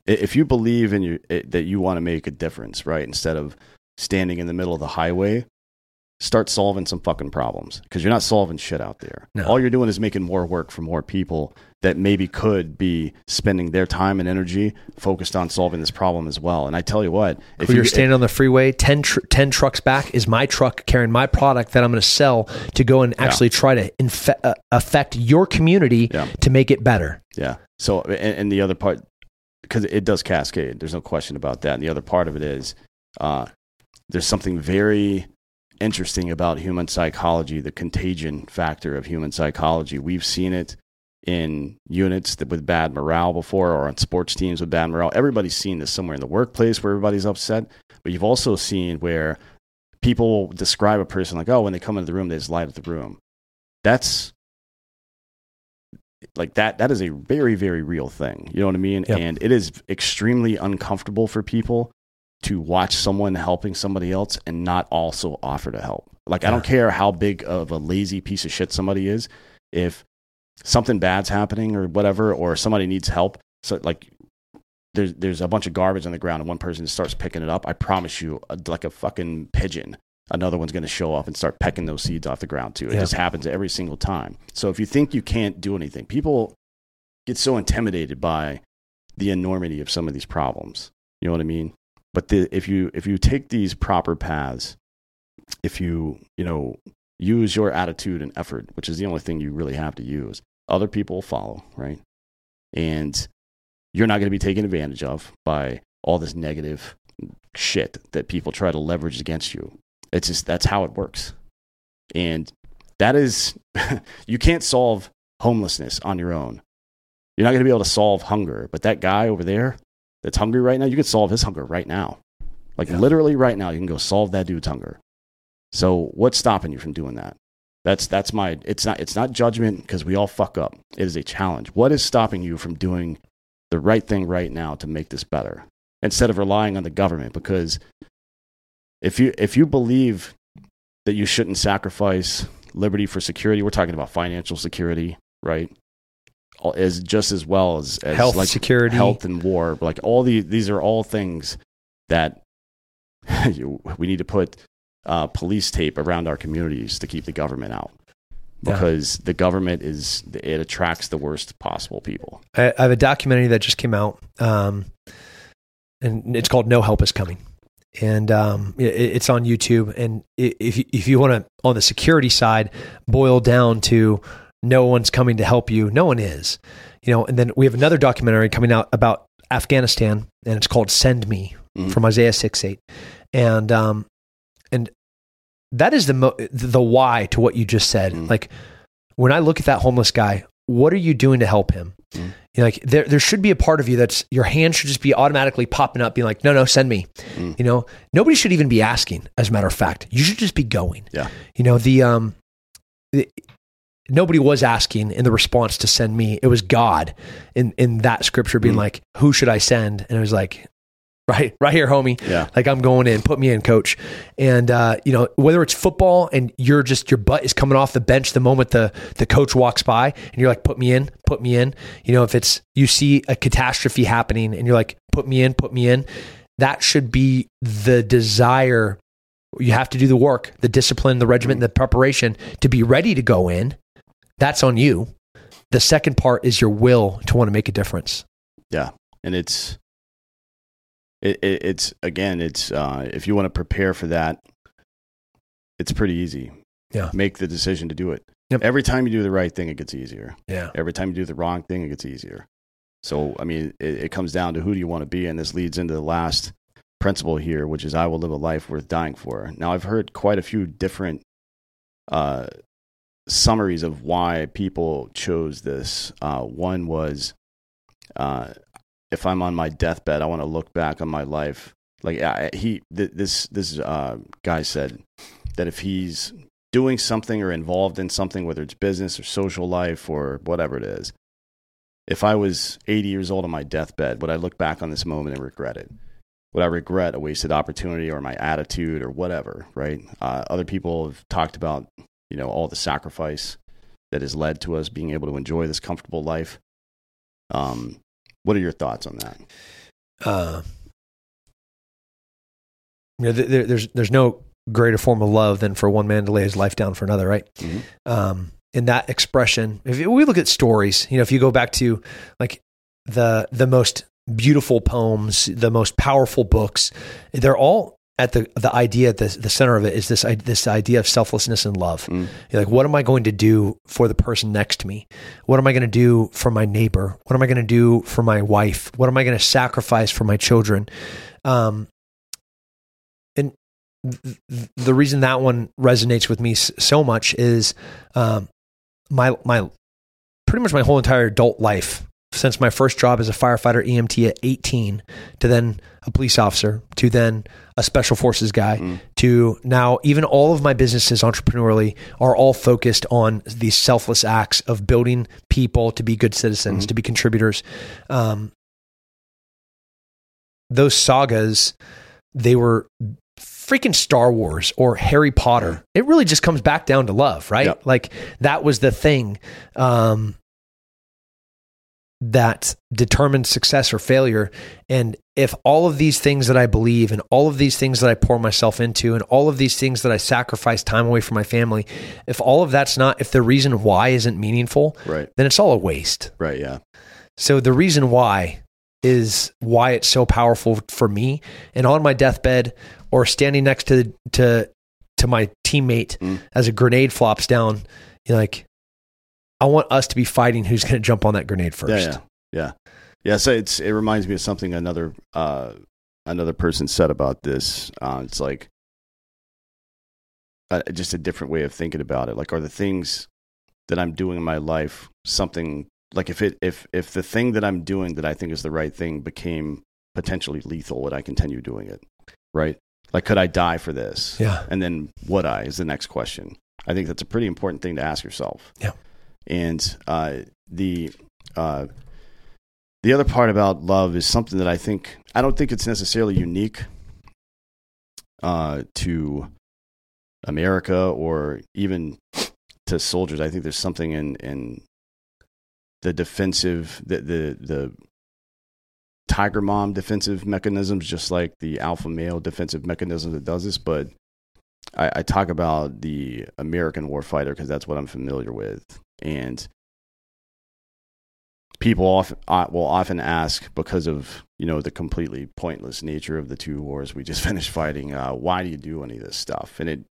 you want to make a difference, right? Instead of standing in the middle of the highway, start solving some fucking problems, because you're not solving shit out there. No. All you're doing is making more work for more people that maybe could be spending their time and energy focused on solving this problem as well. And I tell you what, if you're standing on the freeway, 10 trucks back is my truck carrying my product that I'm going to sell to go and actually try to affect your community to make it better. Yeah. So, and the other part, because it does cascade, there's no question about that. And the other part of it is, there's something very interesting about human psychology, the contagion factor of human psychology. We've seen it in units with bad morale before, or on sports teams with bad morale. Everybody's seen this somewhere in the workplace where everybody's upset. But you've also seen where people describe a person like, when they come into the room, they just light up the room. That's like that is a very, very real thing. You know what I mean? Yep. And it is extremely uncomfortable for people to watch someone helping somebody else and not also offer to help. Like, I don't care how big of a lazy piece of shit somebody is. If something bad's happening or whatever, or somebody needs help, so like there's a bunch of garbage on the ground and one person starts picking it up, I promise you, like a fucking pigeon, another one's going to show up and start pecking those seeds off the ground too. It just happens every single time. So if you think you can't do anything, people get so intimidated by the enormity of some of these problems. You know what I mean? But if you take these proper paths, if you use your attitude and effort, which is the only thing you really have to use, other people will follow, right? And you're not going to be taken advantage of by all this negative shit that people try to leverage against you. It's just, that's how it works. And that is, you can't solve homelessness on your own. You're not going to be able to solve hunger. But that guy over there that's hungry right now, you can solve his hunger right now. Like literally right now, you can go solve that dude's hunger. So what's stopping you from doing that? That's my, it's not judgment, because we all fuck up. It is a challenge. What is stopping you from doing the right thing right now to make this better, instead of relying on the government? Because if you believe that you shouldn't sacrifice liberty for security, we're talking about financial security, right? As just as well as health, like security, health and war. Like all these are all things that we need to put police tape around our communities to keep the government out, because the government it attracts the worst possible people. I have a documentary that just came out, and it's called No Help Is Coming. And it's on YouTube. And if you want to, on the security side, boil down to no one's coming to help you, no one is. And then we have another documentary coming out about Afghanistan, and it's called Send Me, from Isaiah 6:8. And that is the why to what you just said. Like, when I look at that homeless guy, what are you doing to help him? Like, there should be a part of you that's, your hand should just be automatically popping up, being like, no, send me. Nobody should even be asking. As a matter of fact, you should just be going. Yeah. Nobody was asking in the response to send me. It was God in that scripture being like, who should I send? And it was like, right here, homie. Yeah. Like, I'm going in, put me in, coach. And, whether it's football and your butt is coming off the bench the moment the coach walks by and you're like, put me in. If it's, you see a catastrophe happening and you're like, put me in, that should be the desire. You have to do the work, the discipline, the regiment, the preparation to be ready to go in. That's on you. The second part is your will to want to make a difference. Yeah. And it's if you want to prepare for that, it's pretty easy. Yeah. Make the decision to do it. Yep. Every time you do the right thing, it gets easier. Yeah. Every time you do the wrong thing, it gets easier. So, I mean, it comes down to who do you want to be? And this leads into the last principle here, which is I will live a life worth dying for. Now, I've heard quite a few different summaries of why people chose this. One was, if I'm on my deathbed, I want to look back on my life. Like this guy said that if he's doing something or involved in something, whether it's business or social life or whatever it is, if I was 80 years old on my deathbed, would I look back on this moment and regret it? Would I regret a wasted opportunity or my attitude or whatever, right? Other people have talked about, all the sacrifice that has led to us being able to enjoy this comfortable life. What are your thoughts on that? There's no greater form of love than for one man to lay his life down for another, right? Mm-hmm. In that expression, if we look at stories, if you go back to like the most beautiful poems, the most powerful books, they're all at the idea at the center of it is this idea of selflessness and love. You're like, what am I going to do for the person next to me? What am I going to do for my neighbor? What am I going to do for my wife? What am I going to sacrifice for my children? And the reason that one resonates with me so much is my pretty much my whole entire adult life, since my first job as a firefighter EMT at 18 to then a police officer to then a special forces guy to now even all of my businesses entrepreneurially are all focused on these selfless acts of building people to be good citizens, to be contributors. Those sagas, they were freaking Star Wars or Harry Potter. It really just comes back down to love, right? Yep. Like that was the thing that determined success or failure. And if all of these things that I believe and all of these things that I pour myself into and all of these things that I sacrifice time away from my family, if all of that's not, if the reason why isn't meaningful, right, then it's all a waste. Right. Yeah. So the reason why is why it's so powerful for me. And on my deathbed or standing next to my teammate as a grenade flops down, you're like, I want us to be fighting who's going to jump on that grenade first. Yeah. So it reminds me of something another person said about this. It's like just a different way of thinking about it. Like, are the things that I'm doing in my life something like if the thing that I'm doing that I think is the right thing became potentially lethal, would I continue doing it? Right? Like, could I die for this? Yeah. And then would I is the next question. I think that's a pretty important thing to ask yourself. Yeah. And the other part about love is something that I don't think it's necessarily unique to America or even to soldiers. I think there's something in the defensive, the tiger mom defensive mechanisms, just like the alpha male defensive mechanism that does this. But I talk about the American warfighter because that's what I'm familiar with. And people will often ask, because of the completely pointless nature of the two wars we just finished fighting, why do you do any of this stuff? And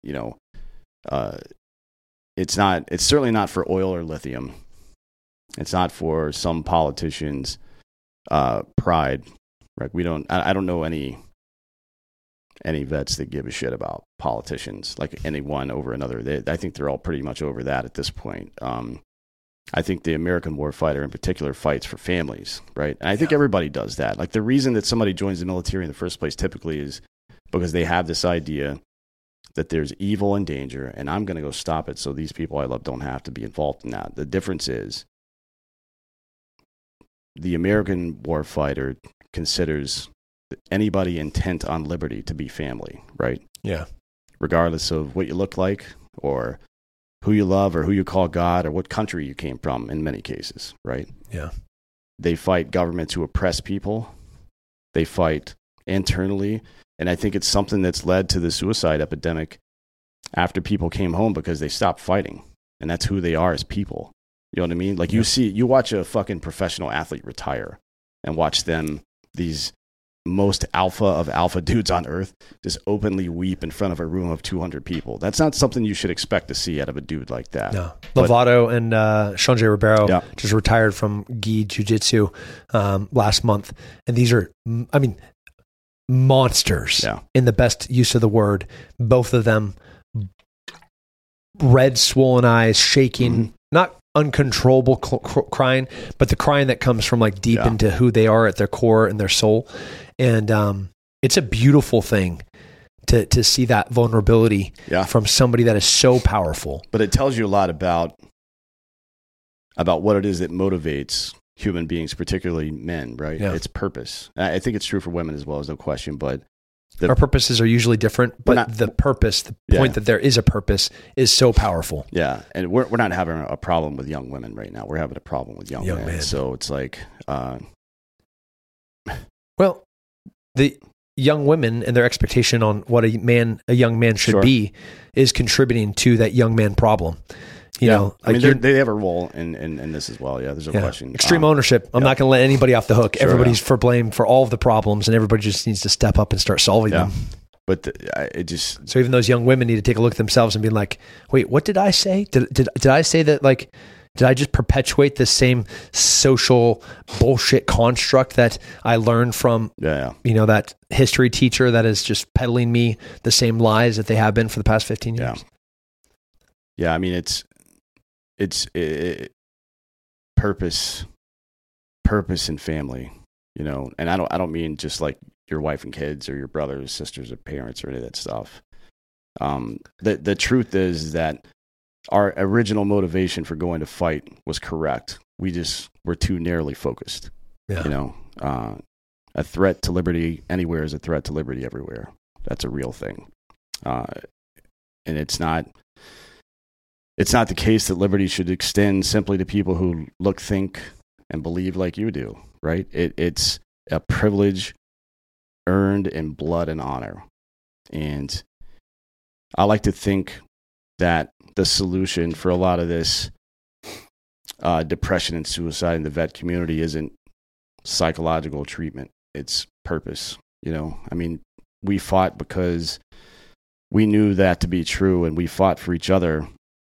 it's certainly not for oil or lithium. It's not for some politicians' pride. Right? I don't know any vets that give a shit about politicians, like any one over another. I think they're all pretty much over that at this point. I think the American warfighter in particular fights for families, right? And I think everybody does that. Like, the reason that somebody joins the military in the first place typically is because they have this idea that there's evil and danger, and I'm going to go stop it so these people I love don't have to be involved in that. The difference is the American warfighter considers anybody intent on liberty to be family, right? Yeah. Regardless of what you look like or who you love or who you call God or what country you came from in many cases, right? Yeah. They fight governments who oppress people. They fight internally. And I think it's something that's led to the suicide epidemic after people came home because they stopped fighting. And that's who they are as people. You know what I mean? Like, you watch a fucking professional athlete retire and watch them, these most alpha of alpha dudes on earth, just openly weep in front of a room of 200 people. That's not something you should expect to see out of a dude like that. No. Lovato and Sean Ribeiro just retired from Gi Jiu-Jitsu last month. And these are, monsters in the best use of the word. Both of them, red, swollen eyes, shaking, not uncontrollable crying, but the crying that comes from like deep into who they are at their core and their soul. And it's a beautiful thing to see that vulnerability from somebody that is so powerful. But it tells you a lot about what it is that motivates human beings, particularly men, right? Yeah. It's purpose. I think it's true for women as well, there's no question, but our purposes are usually different, but the purpose, the point that there is a purpose is so powerful. Yeah. And we're not having a problem with young women right now. We're having a problem with young men. So it's like, well, the young women and their expectation on what a young man should be is contributing to that young man problem. You know, like they have a role in this as well. Yeah, there's no question. Extreme ownership. I'm not going to let anybody off the hook. Everybody's for blame for all of the problems, and everybody just needs to step up and start solving them. But so even those young women need to take a look at themselves and be like, wait, what did I say? Did I say that, like, did I just perpetuate the same social bullshit construct that I learned from, that history teacher that is just peddling me the same lies that they have been for the past 15 years? Yeah. I mean, purpose purpose and family, you know, and I don't mean just like your wife and kids or your brothers, sisters, or parents or any of that stuff. The truth is that our original motivation for going to fight was correct. We just were too narrowly focused. Yeah. You know, a threat to liberty anywhere is a threat to liberty everywhere. That's a real thing. And it's not the case that liberty should extend simply to people who look, think, and believe like you do, right? It's a privilege earned in blood and honor. And I like to think that the solution for a lot of this depression and suicide in the vet community isn't psychological treatment. It's purpose. You know, I mean, we fought because we knew that to be true, and we fought for each other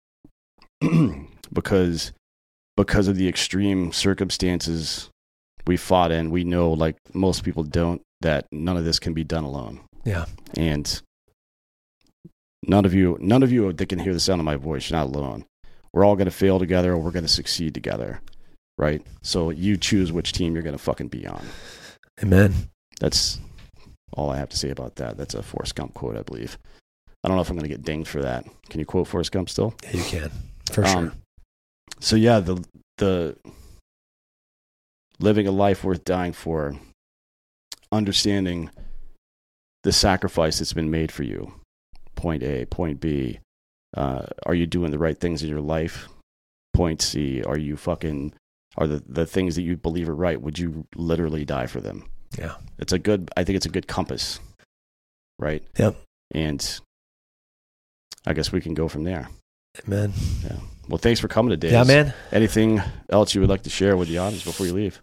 because of the extreme circumstances we fought in. We know, like most people don't, that none of this can be done alone. Yeah. And none of you that can hear the sound of my voice, you're not alone. We're all going to fail together, or we're going to succeed together, right? So you choose which team you're going to fucking be on. Amen. That's all I have to say about that. That's a Forrest Gump quote, I believe. I don't know if I'm going to get dinged for that. Can you quote Forrest Gump still? Yeah, you can, for sure. So yeah, the living a life worth dying for, understanding the sacrifice that's been made for you. Point A, point B. Are you doing the right things in your life? Point C. Are the things that you believe are right, would you literally die for them? Yeah. I think it's a good compass. Right? Yep. And I guess we can go from there. Amen. Yeah. Well, thanks for coming today. Yeah, man. Anything else you would like to share with the audience before you leave?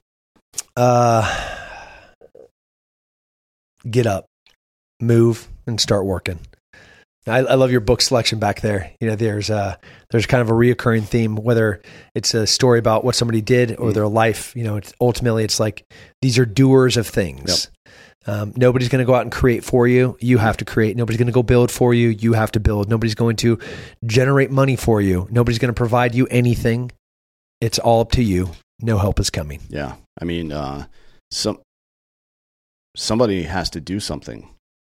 Get up, move, and start working. I love your book selection back there. You know, there's kind of a reoccurring theme, whether it's a story about what somebody did or their life. You know, ultimately it's like these are doers of things. Yep. Nobody's going to go out and create for you. You have to create. Nobody's going to go build for you. You have to build. Nobody's going to generate money for you. Nobody's going to provide you anything. It's all up to you. No help is coming. Yeah. I mean, somebody has to do something.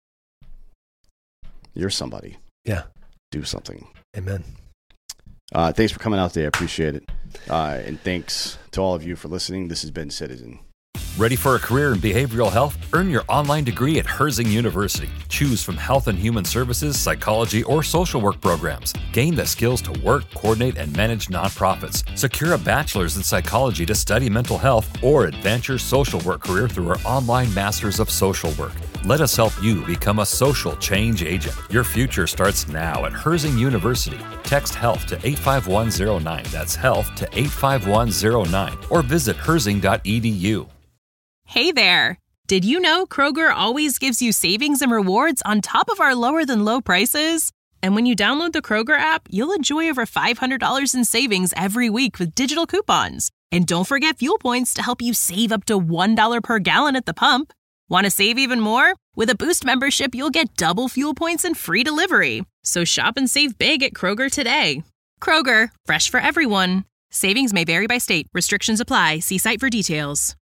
You're somebody. Yeah. Do something. Amen. Thanks for coming out today. I appreciate it. And thanks to all of you for listening. This has been Citizen. Ready for a career in behavioral health? Earn your online degree at Herzing University. Choose from health and human services, psychology, or social work programs. Gain the skills to work, coordinate, and manage nonprofits. Secure a bachelor's in psychology to study mental health, or advance your social work career through our online Masters of Social Work. Let us help you become a social change agent. Your future starts now at Herzing University. Text HEALTH to 85109. That's HEALTH to 85109. Or visit herzing.edu. Hey there! Did you know Kroger always gives you savings and rewards on top of our lower-than-low prices? And when you download the Kroger app, you'll enjoy over $500 in savings every week with digital coupons. And don't forget fuel points to help you save up to $1 per gallon at the pump. Want to save even more? With a Boost membership, you'll get double fuel points and free delivery. So shop and save big at Kroger today. Kroger, fresh for everyone. Savings may vary by state. Restrictions apply. See site for details.